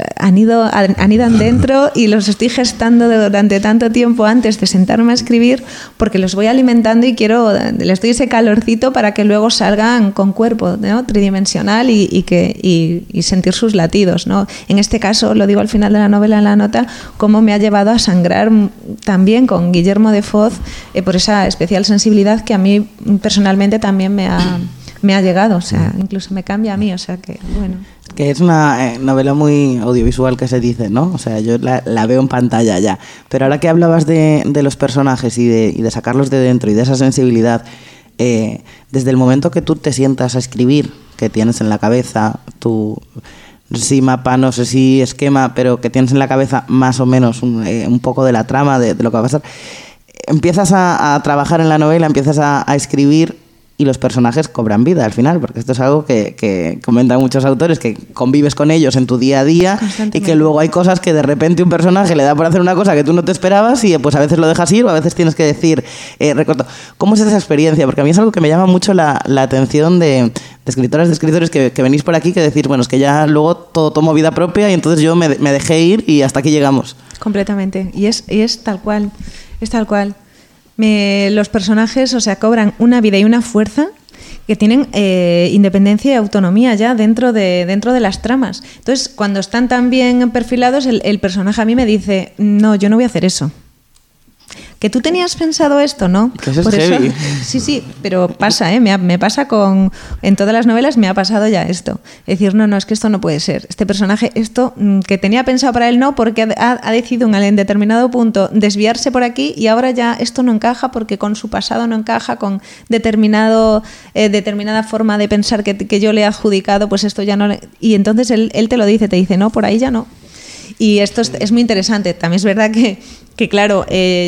anidan dentro y los estoy gestando durante tanto tiempo antes de sentarme a escribir, porque los voy alimentando y les doy ese calorcito para que luego salgan con cuerpo, ¿no? Tridimensional y sentir sus latidos, ¿no? En este caso, lo digo al final de la novela en la nota, cómo me ha llevado a sangrar también con Guillermo de Foz por esa especial sensibilidad que a mí personalmente también me ha llegado, o sea, incluso me cambia a mí, o sea que, bueno. Que es una novela muy audiovisual, que se dice, ¿no? O sea, yo la veo en pantalla ya. Pero ahora que hablabas de los personajes y de sacarlos de dentro y de esa sensibilidad, desde el momento que tú te sientas a escribir, que tienes en la cabeza tu, no sé si mapa, no sé si esquema, pero que tienes en la cabeza más o menos un poco de la trama, de lo que va a pasar, empiezas a trabajar en la novela, empiezas a escribir, y los personajes cobran vida al final, porque esto es algo que comentan muchos autores, que convives con ellos en tu día a día y que luego hay cosas que de repente un personaje le da por hacer una cosa que tú no te esperabas y pues a veces lo dejas ir o a veces tienes que decir, recorto. ¿Cómo es esa experiencia? Porque a mí es algo que me llama mucho la atención de escritoras, de escritores que venís por aquí, que decís, bueno, es que ya luego todo tomó vida propia y entonces yo me dejé ir y hasta aquí llegamos. Completamente, y es tal cual, es tal cual. Los personajes, o sea, cobran una vida y una fuerza que tienen independencia y autonomía ya dentro de las tramas. Entonces, cuando están tan bien perfilados, el personaje a mí me dice, no, yo no voy a hacer eso. ¿Que tú tenías pensado esto, no? Que eso es heavy. Sí, pero pasa, me pasa en todas las novelas me ha pasado ya esto. Es decir, no, es que esto no puede ser. Este personaje, esto que tenía pensado para él no, porque ha decidido en determinado punto desviarse por aquí y ahora ya esto no encaja porque con su pasado no encaja, con determinada forma de pensar que yo le he adjudicado, pues esto ya no... Y entonces él te lo dice, te dice, no, por ahí ya no. Y esto es muy interesante. También es verdad que claro,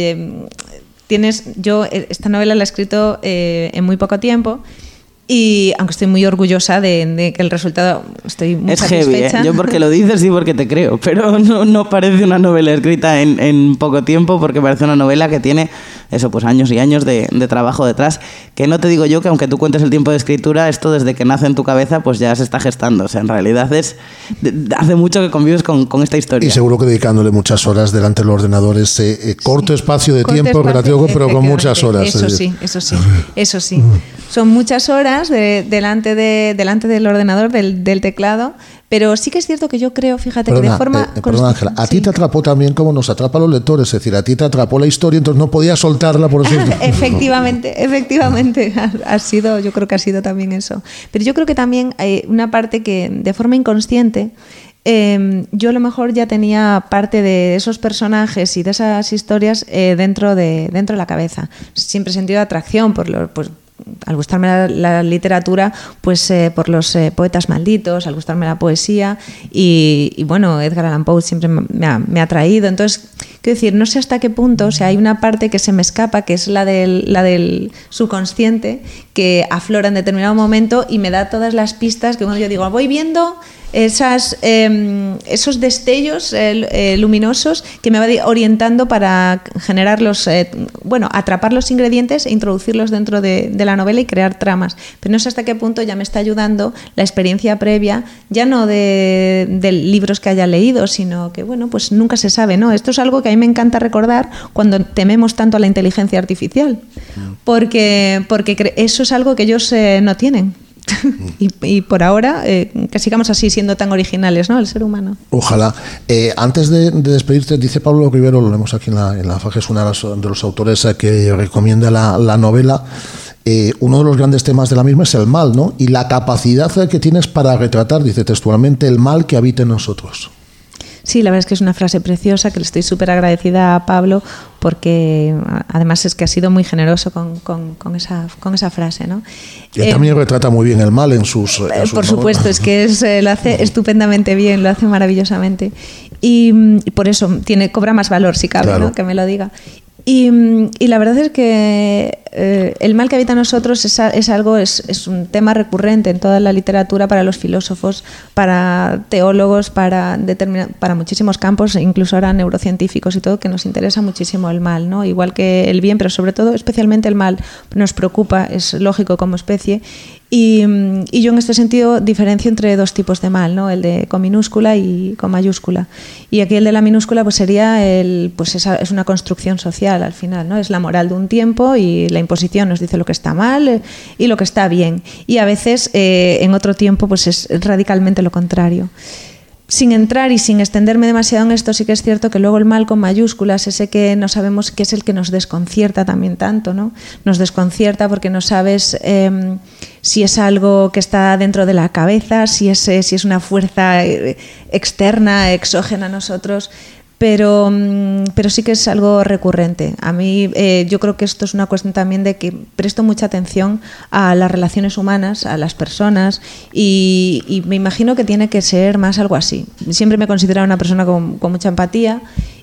yo esta novela la he escrito en muy poco tiempo y aunque estoy muy orgullosa de que el resultado, estoy muy satisfecha. Es heavy, Yo porque lo dices y porque te creo, pero no parece una novela escrita en poco tiempo, porque parece una novela que tiene eso, pues años y años de trabajo detrás, que no te digo yo que aunque tú cuentes el tiempo de escritura, esto desde que nace en tu cabeza pues ya se está gestando, o sea, en realidad hace mucho que convives con esta historia. Y seguro que dedicándole muchas horas delante del ordenador, ese corto espacio de tiempo relativo, pero con muchas horas. Eso sí. Son muchas horas delante del ordenador, del teclado, pero sí que es cierto que yo creo, fíjate, que de forma... Perdona, Ángela, a ti te atrapó también como nos atrapa a los lectores, es decir, a ti te atrapó la historia, entonces no podías soltarla, por decirlo. Efectivamente, yo creo que ha sido también eso. Pero yo creo que también hay una parte que, de forma inconsciente, yo a lo mejor ya tenía parte de esos personajes y de esas historias dentro de la cabeza. Siempre he sentido atracción al gustarme la literatura, pues por los poetas malditos, al gustarme la poesía y bueno, Edgar Allan Poe siempre me ha atraído. Entonces, Quiero decir, no sé hasta qué punto, o sea, hay una parte que se me escapa, que es la del subconsciente, que aflora en determinado momento y me da todas las pistas que cuando yo digo, voy viendo esos destellos luminosos que me va orientando para generar atrapar los ingredientes e introducirlos dentro de la novela y crear tramas. Pero no sé hasta qué punto ya me está ayudando la experiencia previa, ya no de libros que haya leído, sino que, bueno, pues nunca se sabe, ¿no? Esto es algo que a mí me encanta recordar cuando tememos tanto a la inteligencia artificial, porque eso es algo que ellos no tienen. y por ahora que sigamos así siendo tan originales, ¿no? El ser humano. Ojalá. Antes de despedirte, dice Pablo Rivero, lo leemos aquí en la FAG, es uno de los autores que recomienda la novela. Uno de los grandes temas de la misma es el mal, ¿no? Y la capacidad que tienes para retratar, dice textualmente, el mal que habita en nosotros. Sí, la verdad es que es una frase preciosa, que le estoy súper agradecida a Pablo, porque además es que ha sido muy generoso con esa frase, ¿no? Y él también retrata muy bien el mal en sus por supuesto, es que lo hace estupendamente bien, lo hace maravillosamente. Y por eso cobra más valor, si cabe, claro, ¿no? Que me lo diga. Y la verdad es que el mal que habita en nosotros es un tema recurrente en toda la literatura para los filósofos, para teólogos, para muchísimos campos, incluso ahora neurocientíficos y todo, que nos interesa muchísimo el mal, ¿no? Igual que el bien, pero sobre todo especialmente el mal nos preocupa, es lógico como especie. Y yo en este sentido diferencio entre dos tipos de mal, ¿no? El de con minúscula y con mayúscula. Y aquí el de la minúscula pues sería es una construcción social al final, ¿no? Es la moral de un tiempo y la imposición nos dice lo que está mal y lo que está bien. Y a veces en otro tiempo pues es radicalmente lo contrario. Sin entrar y sin extenderme demasiado en esto, sí que es cierto que luego el mal con mayúsculas, ese que no sabemos, que es el que nos desconcierta también tanto, ¿no? Nos desconcierta porque no sabes si es algo que está dentro de la cabeza, si es una fuerza externa, exógena a nosotros. Pero sí que es algo recurrente. A mí yo creo que esto es una cuestión también de que presto mucha atención a las relaciones humanas, a las personas, y me imagino que tiene que ser más algo así. Siempre me he considerado una persona con mucha empatía.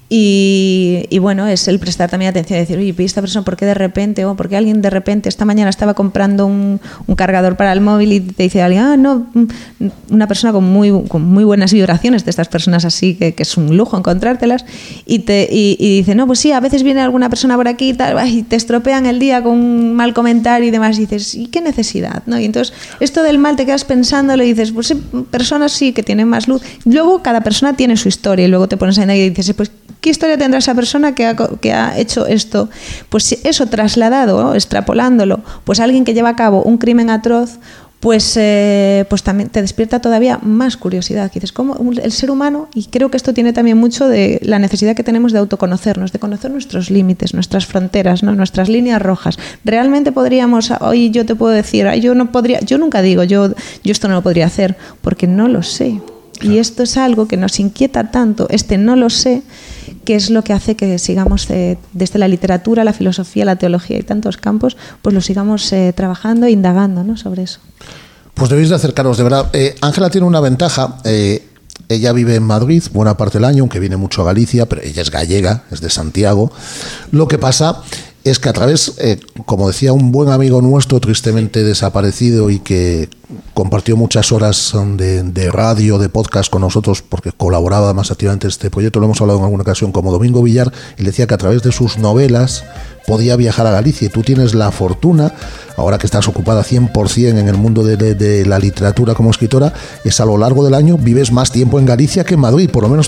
Y bueno, es el prestar también atención y decir, oye, ¿y esta persona por qué de repente, o por qué alguien de repente esta mañana estaba comprando un cargador para el móvil y te dice alguien, no, una persona con muy buenas vibraciones, de estas personas así que es un lujo encontrártelas, y dice, no, pues sí, a veces viene alguna persona por aquí y tal, y te estropean el día con un mal comentario y demás, y dices, ¿y qué necesidad? ¿No? Y entonces esto del mal te quedas pensándolo y dices, pues personas sí que tienen más luz. Luego cada persona tiene su historia y luego te pones ahí y dices, pues ¿qué historia tendrá esa persona que ha hecho esto? Pues eso trasladado, ¿no? Extrapolándolo, pues alguien que lleva a cabo un crimen atroz, pues también te despierta todavía más curiosidad. Que dices, ¿cómo el ser humano? Y creo que esto tiene también mucho de la necesidad que tenemos de autoconocernos, de conocer nuestros límites, nuestras fronteras, ¿no? Nuestras líneas rojas. Realmente podríamos, hoy yo te puedo decir, yo nunca digo, yo esto no lo podría hacer, porque no lo sé. Y esto es algo que nos inquieta tanto, no lo sé, que es lo que hace que sigamos desde la literatura, la filosofía, la teología y tantos campos, pues lo sigamos trabajando e indagando, ¿no? Sobre eso. Pues debéis de acercaros, de verdad. Ángela tiene una ventaja. Ella vive en Madrid buena parte del año, aunque viene mucho a Galicia, pero ella es gallega, es de Santiago. Lo que pasa es que a través, como decía un buen amigo nuestro, tristemente desaparecido y que compartió muchas horas de radio, de podcast con nosotros, porque colaboraba más activamente en este proyecto, lo hemos hablado en alguna ocasión, como Domingo Villar, él decía que a través de sus novelas podía viajar a Galicia, y tú tienes la fortuna, ahora que estás ocupada 100% en el mundo de la literatura como escritora, es a lo largo del año vives más tiempo en Galicia que en Madrid, por lo menos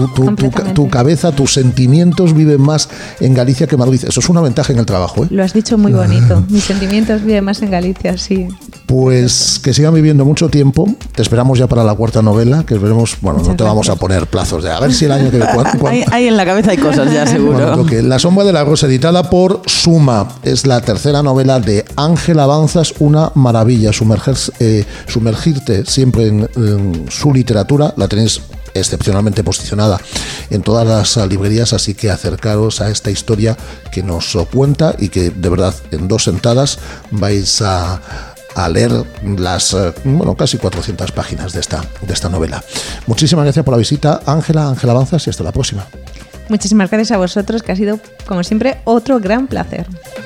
tu cabeza, tus sentimientos viven más en Galicia que en Madrid. Eso es una ventaja en el trabajo, ¿eh? Lo has dicho muy bonito, mis sentimientos viven más en Galicia, sí. Pues que sigan viviendo mucho tiempo, te esperamos ya para la cuarta novela, que veremos, bueno, muchas no te gracias. Vamos a poner plazos de a ver si el año que viene. Ahí en la cabeza hay cosas ya, seguro. Bueno, La sombra de la rosa, editada por Suma, es la tercera novela de Ángela Avanzas, una maravilla, sumergirte siempre en su literatura, la tenéis excepcionalmente posicionada en todas las librerías, así que acercaros a esta historia que nos cuenta y que de verdad en 2 sentadas vais a leer las casi 400 páginas de esta novela. Muchísimas gracias por la visita, Ángela Avanzas, y hasta la próxima. Muchísimas gracias a vosotros, que ha sido, como siempre, otro gran placer.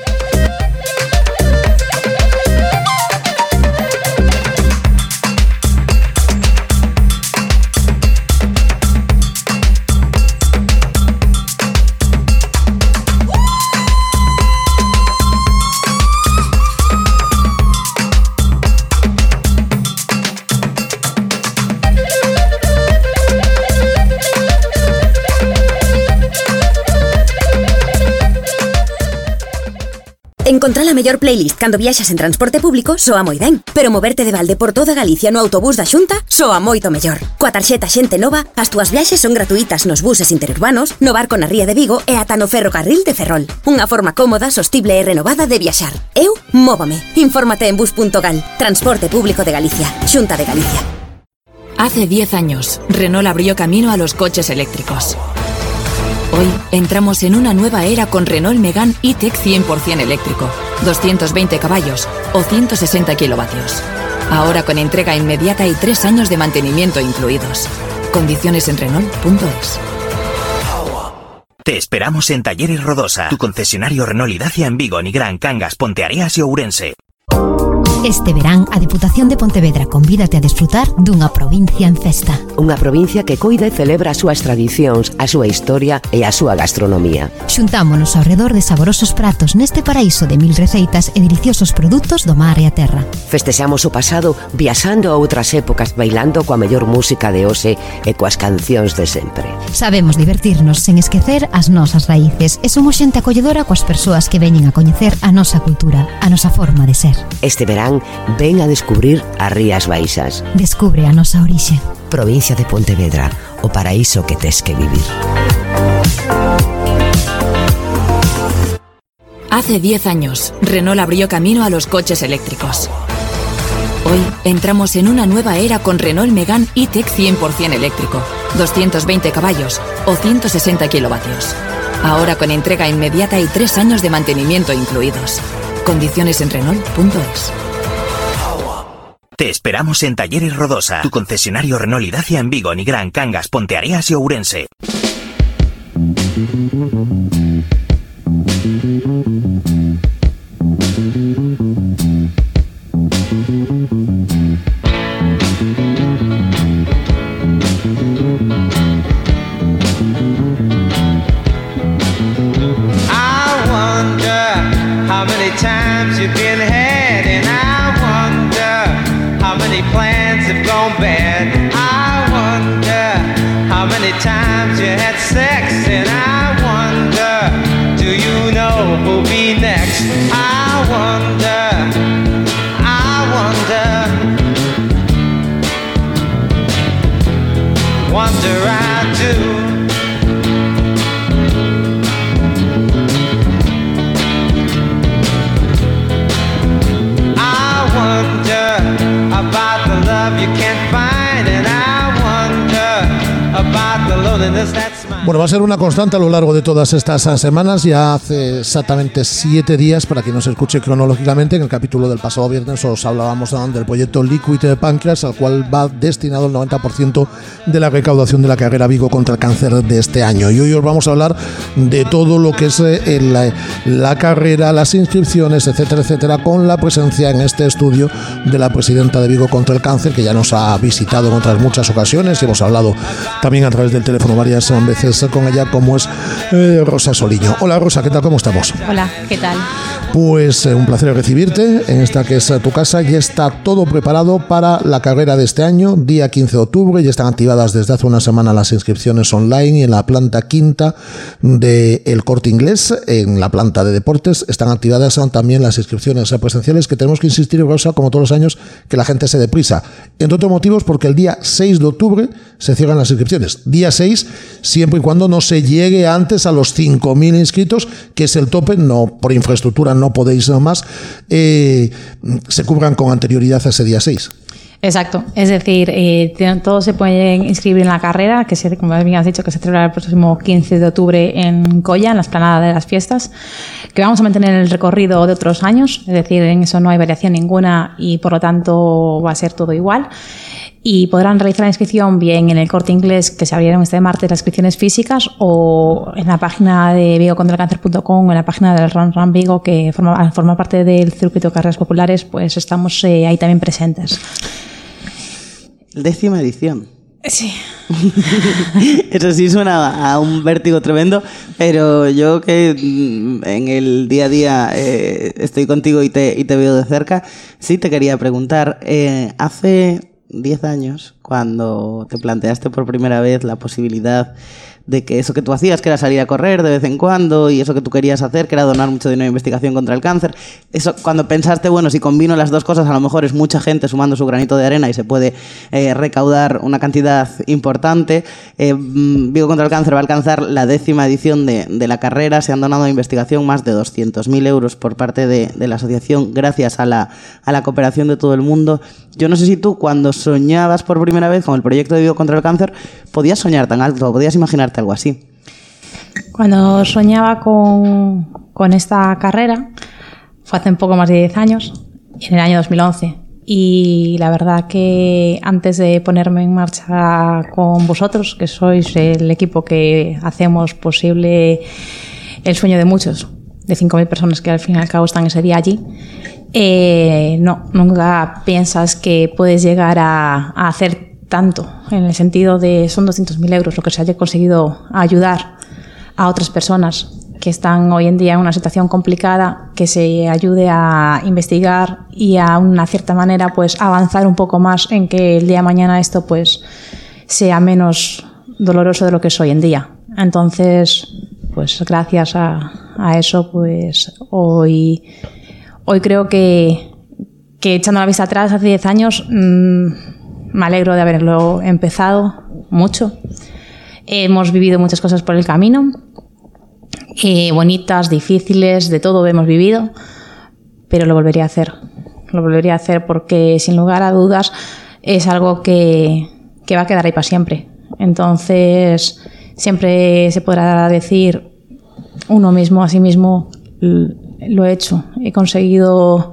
Encontrar la mellor playlist cando viaxas en transporte público soa moi ben, pero moverte de balde por toda Galicia no autobús da Xunta soa moito mellor. Coa tarxeta Xente Nova, as túas viaxes son gratuitas nos buses interurbanos, no barco na Ría de Vigo e ata no ferrocarril de Ferrol. Unha forma cómoda, sostible e renovada de viaxar. Eu móvome. Infórmate en bus.gal. Transporte público de Galicia. Xunta de Galicia. Hace 10 años, Renault abrió camino a los coches eléctricos. Hoy entramos en una nueva era con Renault Megane E-Tech 100% eléctrico, 220 caballos o 160 kilovatios. Ahora con entrega inmediata y 3 años de mantenimiento incluidos. Condiciones en Renault.es. Te esperamos en Talleres Rodosa, tu concesionario Renault y Dacia en Vigo, Nigrán, Cangas, Ponteareas e Ourense. Este verán, a Diputación de Pontevedra convídate a desfrutar dunha provincia en festa. Unha provincia que coida e celebra as súas tradicións, a súa historia e a súa gastronomía. Xuntámonos ao redor de saborosos pratos neste paraíso de 1000 receitas e deliciosos produtos do mar e a terra. Festexamos o pasado viaxando a outras épocas, bailando coa mellor música de hoxe e coas cancións de sempre. Sabemos divertirnos sen esquecer as nosas raíces e somos xente acolledora coas persoas que veñen a coñecer a nosa cultura, a nosa forma de ser. Este verán, ven a descubrir as Rías Baixas. Descubre a nosa orixe. Provincia de Pontevedra, o paraíso que tes que vivir. Hace 10 años, Renault abrió camino a los coches eléctricos. Hoy entramos en una nueva era con Renault Megane E-Tech 100% eléctrico, 220 caballos o 160 kilovatios. Ahora con entrega inmediata y 3 años de mantenimiento incluidos. Condiciones en Renault.es. Te esperamos en Talleres Rodosa, tu concesionario Renault y Dacia en Vigo, Nigrán, Cangas, Ponteareas e Ourense. I wonder how many times you've been had, and I wonder how many plans have gone bad. I wonder how many times you had sex, and I wonder, do you know who'll be next? I wonder, wonder I do. About the love you can't find, and I wonder about the loneliness that's mine. Bueno, va a ser una constante a lo largo de todas estas semanas. Ya hace exactamente 7 días, para quien nos escuche cronológicamente, en el capítulo del pasado viernes os hablábamos del proyecto Liquid Pancreas, al cual va destinado el 90% de la recaudación de la carrera Vigo contra el cáncer de este año. Y hoy os vamos a hablar de todo lo que es la carrera, las inscripciones, etcétera, etcétera, con la presencia en este estudio de la presidenta de Vigo contra el cáncer, que ya nos ha visitado en otras muchas ocasiones y hemos hablado también a través del teléfono varias veces con ella, como es Rosa Soliño. Hola Rosa, ¿qué tal? ¿Cómo estamos? Hola, ¿qué tal? Pues un placer recibirte en esta que es tu casa. Ya está todo preparado para la carrera de este año, día 15 de octubre. Ya están activadas desde hace una semana las inscripciones online, y en la planta quinta del Corte Inglés, en la planta de deportes, están activadas también las inscripciones presenciales, que tenemos que insistir, Rosa, como todos los años, que la gente se dé prisa. Entre otros motivos, porque el día 6 de octubre se cierran las inscripciones. Día 6, siempre y cuando no se llegue antes a los 5.000 inscritos, que es el tope. No, por infraestructura no podéis más, se cubran con anterioridad a ese día 6. Exacto, es decir, todos se pueden inscribir en la carrera, que como bien has dicho, que se celebrará el próximo 15 de octubre en Colla, en la explanada de las fiestas, que vamos a mantener el recorrido de otros años, es decir, en eso no hay variación ninguna y por lo tanto va a ser todo igual. y podrán realizar la inscripción bien en el Corte Inglés, que se abrieron este martes las inscripciones físicas, o en la página de vigocontralcancer.com o en la página del Run Vigo, que forma parte del circuito de carreras populares, pues estamos ahí también presentes. 10ª edición. Sí. Eso sí suena a un vértigo tremendo, pero yo que en el día a día estoy contigo y te veo de cerca, sí te quería preguntar, hace 10 años, cuando te planteaste por primera vez la posibilidad de que eso que tú hacías, que era salir a correr de vez en cuando, y eso que tú querías hacer, que era donar mucho dinero a investigación contra el cáncer, eso cuando pensaste, bueno, si combino las dos cosas, a lo mejor es mucha gente sumando su granito de arena y se puede recaudar una cantidad importante. Vigo contra el Cáncer va a alcanzar la 10ª edición de la carrera. Se han donado a investigación más de 200.000 euros por parte de la asociación, gracias a la cooperación de todo el mundo. Yo no sé si tú, cuando soñabas por primera vez con el proyecto de Vigo contra el Cáncer, podías soñar tan alto, podías imaginarte algo así. Cuando soñaba con esta carrera fue hace un poco más de 10 años, en el año 2011. Y la verdad que antes de ponerme en marcha con vosotros, que sois el equipo que hacemos posible el sueño de muchos, de 5.000 personas que al fin y al cabo están ese día allí, nunca piensas que puedes llegar a hacer tanto, en el sentido de son 200.000 euros lo que se haya conseguido ayudar a otras personas que están hoy en día en una situación complicada, que se ayude a investigar y a una cierta manera pues avanzar un poco más en que el día de mañana esto pues sea menos doloroso de lo que es hoy en día. Entonces, pues gracias a eso, pues hoy creo que echando la vista atrás, hace 10 años, me alegro de haberlo empezado mucho. Hemos vivido muchas cosas por el camino, bonitas, difíciles, de todo hemos vivido, pero lo volvería a hacer. Lo volvería a hacer porque, sin lugar a dudas, es algo que va a quedar ahí para siempre. Entonces, siempre se podrá decir uno mismo a sí mismo, lo he hecho, he conseguido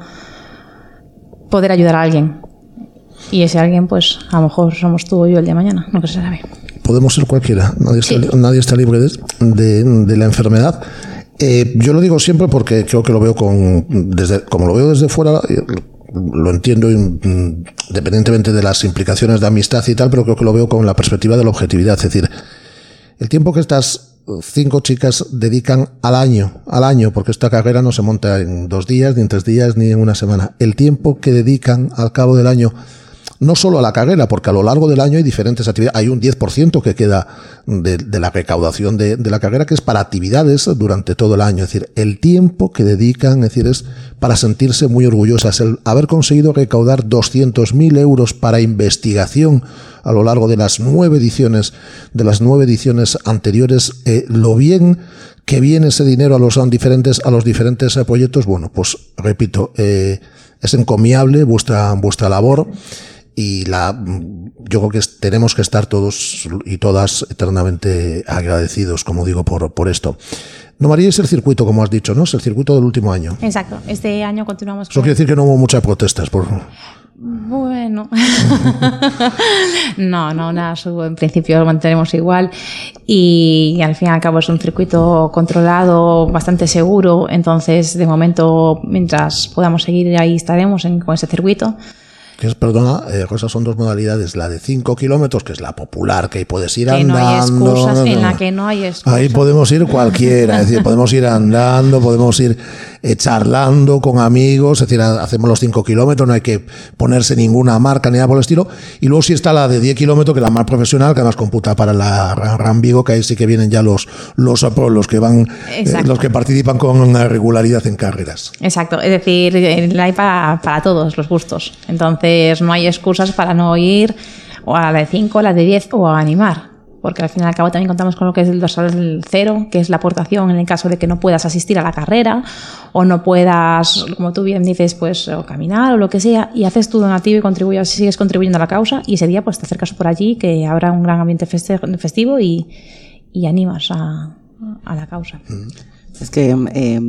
poder ayudar a alguien. Y ese alguien, pues, a lo mejor somos tú o yo el día de mañana, no se sabe. Podemos ser cualquiera, nadie está libre de la enfermedad. Yo lo digo siempre porque creo que lo veo como lo veo desde fuera, lo entiendo independientemente de las implicaciones de amistad y tal, pero creo que lo veo con la perspectiva de la objetividad. Es decir, el tiempo que estas 5 chicas dedican al año, porque esta carrera no se monta en 2 días, ni en 3 días, ni en una semana. El tiempo que dedican al cabo del año, no solo a la carrera, porque a lo largo del año hay diferentes actividades. Hay un 10% que queda de la recaudación de la carrera, que es para actividades durante todo el año. Es decir, el tiempo que dedican, es decir, es para sentirse muy orgullosas. El haber conseguido recaudar 200.000 euros para investigación a lo largo de las 9 ediciones anteriores, lo bien que viene ese dinero a los diferentes proyectos, bueno, pues repito, es encomiable vuestra labor. Y yo creo que tenemos que estar todos y todas eternamente agradecidos, como digo, por esto. No, María, es el circuito, como has dicho, ¿no? Es el circuito del último año. Exacto. Este año continuamos con... Eso quiere decir que no hubo muchas protestas, Bueno. No, nada. En principio lo mantenemos igual. Y al fin y al cabo es un circuito controlado, bastante seguro. Entonces, de momento, mientras podamos seguir, ahí estaremos con ese circuito. Perdona, Rosa, son 2 modalidades. La de 5 kilómetros, que es la popular, que ahí puedes ir andando. Que no hay excusas, en la que no hay excusas. Ahí podemos ir cualquiera, es decir, podemos ir andando, podemos ir charlando con amigos, es decir, hacemos los 5 kilómetros, no hay que ponerse ninguna marca ni nada por el estilo. Y luego sí está la de 10 kilómetros, que es la más profesional, que además computa para la Run Vigo, que ahí sí que vienen ya los que van, los que participan con regularidad en carreras. Exacto, es decir, hay para todos los gustos. Entonces, no hay excusas para no ir o a la de 5, a la de 10 o a animar, porque al fin y al cabo también contamos con lo que es el dorsal 0, que es la aportación en el caso de que no puedas asistir a la carrera o no puedas, como tú bien dices, pues o caminar o lo que sea, y haces tu donativo y sigues contribuyendo a la causa, y ese día pues te acercas por allí, que habrá un gran ambiente festivo y animas a la causa. Es que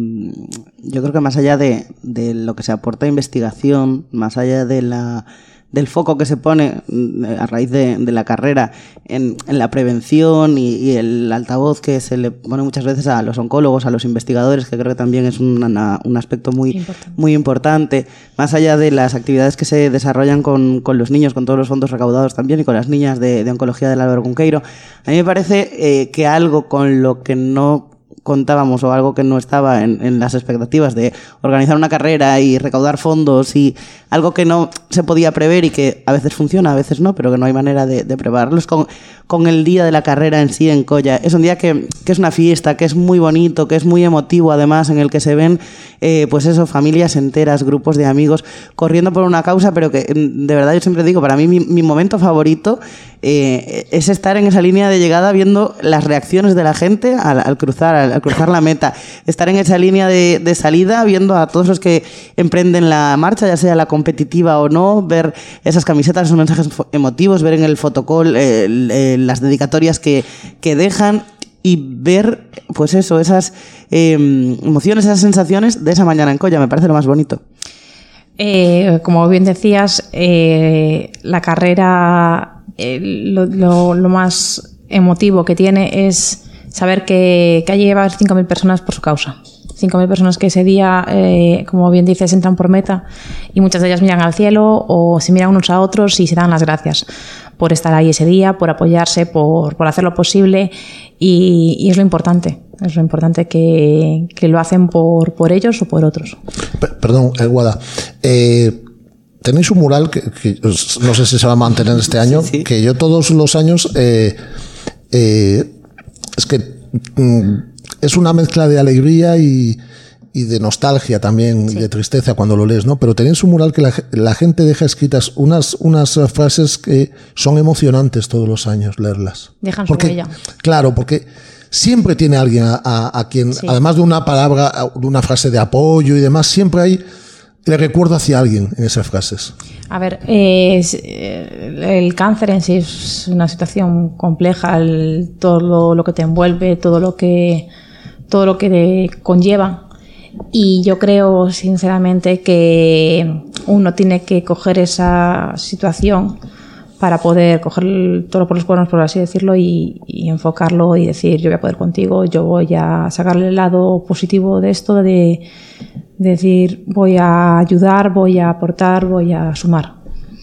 yo creo que más allá de lo que se aporta a investigación, más allá de del foco que se pone a raíz de la carrera en la prevención y el altavoz que se le pone muchas veces a los oncólogos, a los investigadores, que creo que también es un aspecto muy importante, más allá de las actividades que se desarrollan con los niños, con todos los fondos recaudados también y con las niñas de oncología del Álvaro Cunqueiro. A mí me parece que algo con lo que no contábamos o algo que no estaba en las expectativas de organizar una carrera y recaudar fondos y algo que no se podía prever y que a veces funciona, a veces no, pero que no hay manera de prepararlos con el día de la carrera en sí en Colla. Es un día que es una fiesta, que es muy bonito, que es muy emotivo además, en el que se ven pues eso, familias enteras, grupos de amigos corriendo por una causa, pero que de verdad yo siempre digo, para mí mi momento favorito es estar en esa línea de llegada viendo las reacciones de la gente al cruzar la meta, estar en esa línea de salida viendo a todos los que emprenden la marcha, ya sea la competitiva o no, ver esas camisetas, esos mensajes emotivos, ver en el fotocall las dedicatorias que dejan y ver pues eso, esas emociones, esas sensaciones de esa mañana en Colla. Me parece lo más bonito. Como bien decías, la carrera, lo más emotivo que tiene es saber que allí lleva 5.000 personas por su causa. 5.000 personas que ese día, como bien dices, entran por meta y muchas de ellas miran al cielo o se miran unos a otros y se dan las gracias por estar ahí ese día, por apoyarse, por hacer lo posible y es lo importante. Es lo importante que lo hacen por ellos o por otros. Perdón, Guada. Tenéis un mural que no sé si se va a mantener este año, sí. Que yo todos los años es que es una mezcla de alegría y de nostalgia también, sí. De tristeza cuando lo lees, ¿no? Pero tenéis un mural que la gente deja escritas unas frases que son emocionantes todos los años leerlas. Dejan su huella. Claro, porque siempre tiene alguien a quien, sí. Además de una palabra, de una frase de apoyo y demás, siempre hay le recuerdo hacia alguien en esas frases. A ver, el cáncer en sí es una situación compleja, todo lo que te envuelve, todo lo que te conlleva. Y yo creo sinceramente que uno tiene que coger esa situación para poder coger todo por los cuernos, por así decirlo, y enfocarlo y decir, yo voy a poder contigo, yo voy a sacarle el lado positivo de esto, de decir, voy a ayudar, voy a aportar, voy a sumar.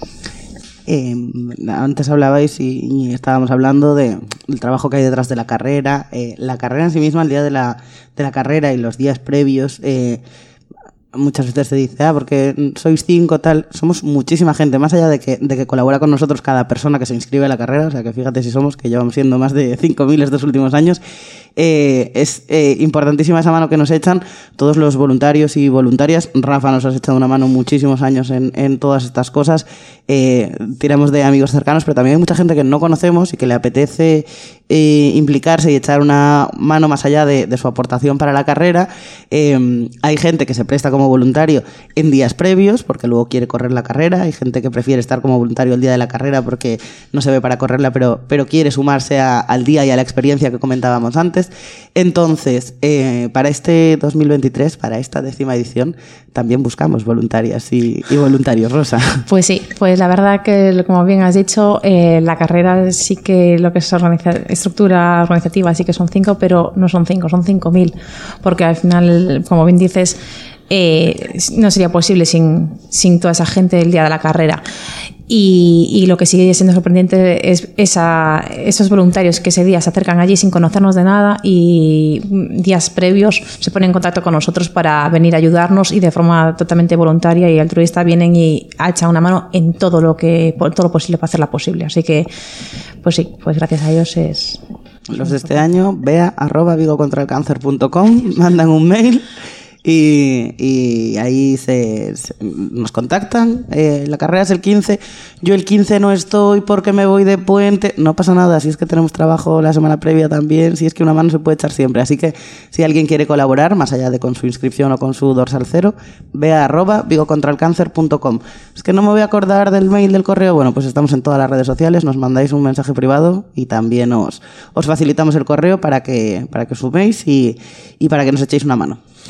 Antes hablabais y estábamos hablando del trabajo que hay detrás de la carrera. La carrera en sí misma, el día de la carrera y los días previos, muchas veces se dice, porque sois 5, tal. Somos muchísima gente, más allá de que colabora con nosotros cada persona que se inscribe a la carrera, o sea que fíjate si somos, que llevamos siendo más de 5.000 estos últimos años. Es importantísima esa mano que nos echan todos los voluntarios y voluntarias. Rafa nos has echado una mano muchísimos años en todas estas cosas. Tiramos de amigos cercanos, pero también hay mucha gente que no conocemos y que le apetece implicarse y echar una mano más allá de su aportación para la carrera. Hay gente que se presta como voluntario en días previos porque luego quiere correr la carrera. Hay gente que prefiere estar como voluntario el día de la carrera porque no se ve para correrla, pero quiere sumarse al día y a la experiencia que comentábamos antes. Entonces, para este 2023, para esta 10ª edición, también buscamos voluntarias y voluntarios, Rosa. Pues sí, pues la verdad que, como bien has dicho, la carrera sí que lo que es estructura organizativa sí que son 5, pero no son 5, son 5.000, porque al final, como bien dices, no sería posible sin toda esa gente el día de la carrera. Y lo que sigue siendo sorprendente es esos voluntarios que ese día se acercan allí sin conocernos de nada y días previos se ponen en contacto con nosotros para venir a ayudarnos y de forma totalmente voluntaria y altruista vienen y echan una mano en todo lo posible para hacerla posible. Así que, pues sí, pues gracias a ellos es... Los de este año, bea@vigocontralcancer.com, mandan un mail y ahí nos contactan. La carrera es el 15. Yo el 15 no estoy porque me voy de puente. No pasa nada, si es que tenemos trabajo la semana previa también, si es que una mano se puede echar siempre. Así que si alguien quiere colaborar, más allá de con su inscripción o con su dorsal 0, bea@vigocontralcancer.com. Es que no me voy a acordar del mail, del correo. Bueno, pues estamos en todas las redes sociales, nos mandáis un mensaje privado y también os facilitamos el correo para que os suméis y para que nos echéis una mano.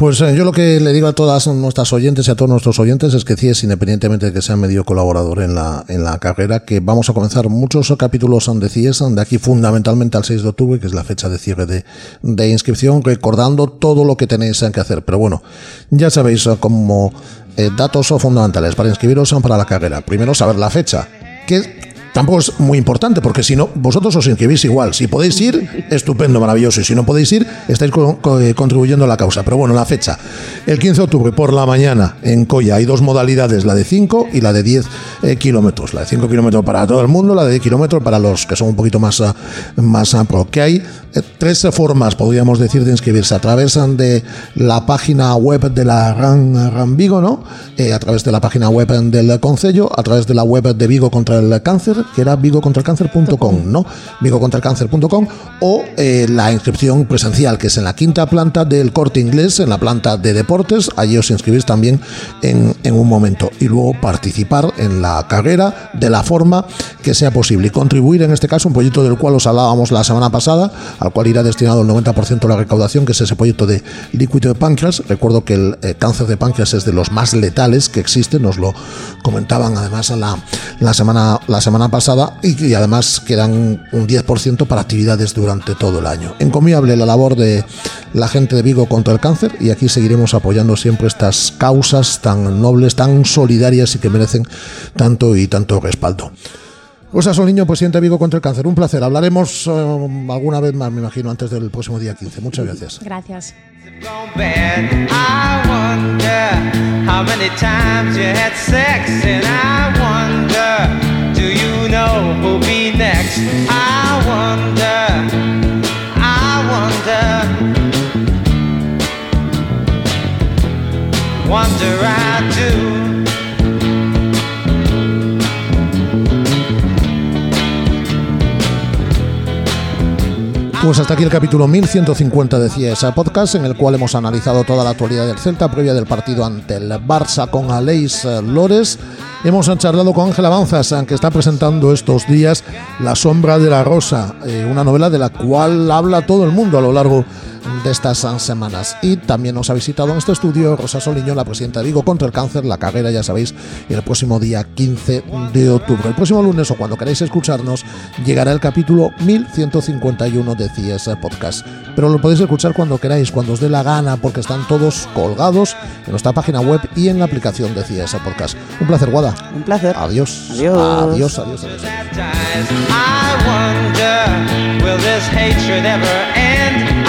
Pues yo lo que le digo a todas nuestras oyentes y a todos nuestros oyentes es que CIES, independientemente de que sea medio colaborador en la carrera, que vamos a comenzar muchos capítulos de CIES, de aquí fundamentalmente al 6 de octubre, que es la fecha de cierre de inscripción, recordando todo lo que tenéis que hacer. Pero bueno, ya sabéis como datos fundamentales para inscribiros para la carrera. Primero, saber la fecha, que tampoco es muy importante, porque si no, vosotros os inscribís igual. Si podéis ir, estupendo, maravilloso. Y si no podéis ir, estáis contribuyendo a la causa. Pero bueno, la fecha, el 15 de octubre por la mañana en Coya. Hay dos modalidades, la de 5 y la de 10 kilómetros. La de 5 kilómetros para todo el mundo, la de 10 kilómetros para los que son un poquito más pro. Que hay tres formas, podríamos decir, de inscribirse. A través de la página web de la RAN Vigo, ¿no? A través de la página web del Concello, a través de la web de Vigo contra el Cáncer, que era vigocontralcáncer.com, ¿no? vigocontralcáncer.com, o la inscripción presencial, que es en la quinta planta del Corte Inglés, en la planta de deportes. Allí os inscribís también en un momento, y luego participar en la carrera de la forma que sea posible y contribuir, en este caso, un proyecto del cual os hablábamos la semana pasada, al cual irá destinado el 90% de la recaudación, que es ese proyecto de líquido de páncreas. Recuerdo que el cáncer de páncreas es de los más letales que existen, nos lo comentaban además la semana pasada, y además quedan un 10% para actividades durante todo el año. Encomiable la labor de la gente de Vigo contra el cáncer, y aquí seguiremos apoyando siempre estas causas tan nobles, tan solidarias y que merecen tanto y tanto respaldo. Rosa Soliño, presidente de Vigo contra el cáncer, un placer. Hablaremos alguna vez más, me imagino, antes del próximo día 15. Muchas gracias. Gracias. Pues hasta aquí el capítulo 1150 de CIES Podcast, en el cual hemos analizado toda la actualidad del Celta previa del partido ante el Barça con Aleix Lores. Hemos charlado con Ángel Avanzas, que está presentando estos días La sombra de la rosa, una novela de la cual habla todo el mundo a lo largo de estas semanas. Y también nos ha visitado en este estudio Rosa Soliño, la presidenta de Vigo contra el cáncer, la carrera, ya sabéis, el próximo día 15 de octubre. El próximo lunes, o cuando queráis escucharnos, llegará el capítulo 1151 de CIES Podcast. Pero lo podéis escuchar cuando queráis, cuando os dé la gana, porque están todos colgados en nuestra página web y en la aplicación de CIES Podcast. Un placer, Guada. Un placer. Adiós. Adiós. Adiós, adiós, adiós. I wonder, will this hatred ever end?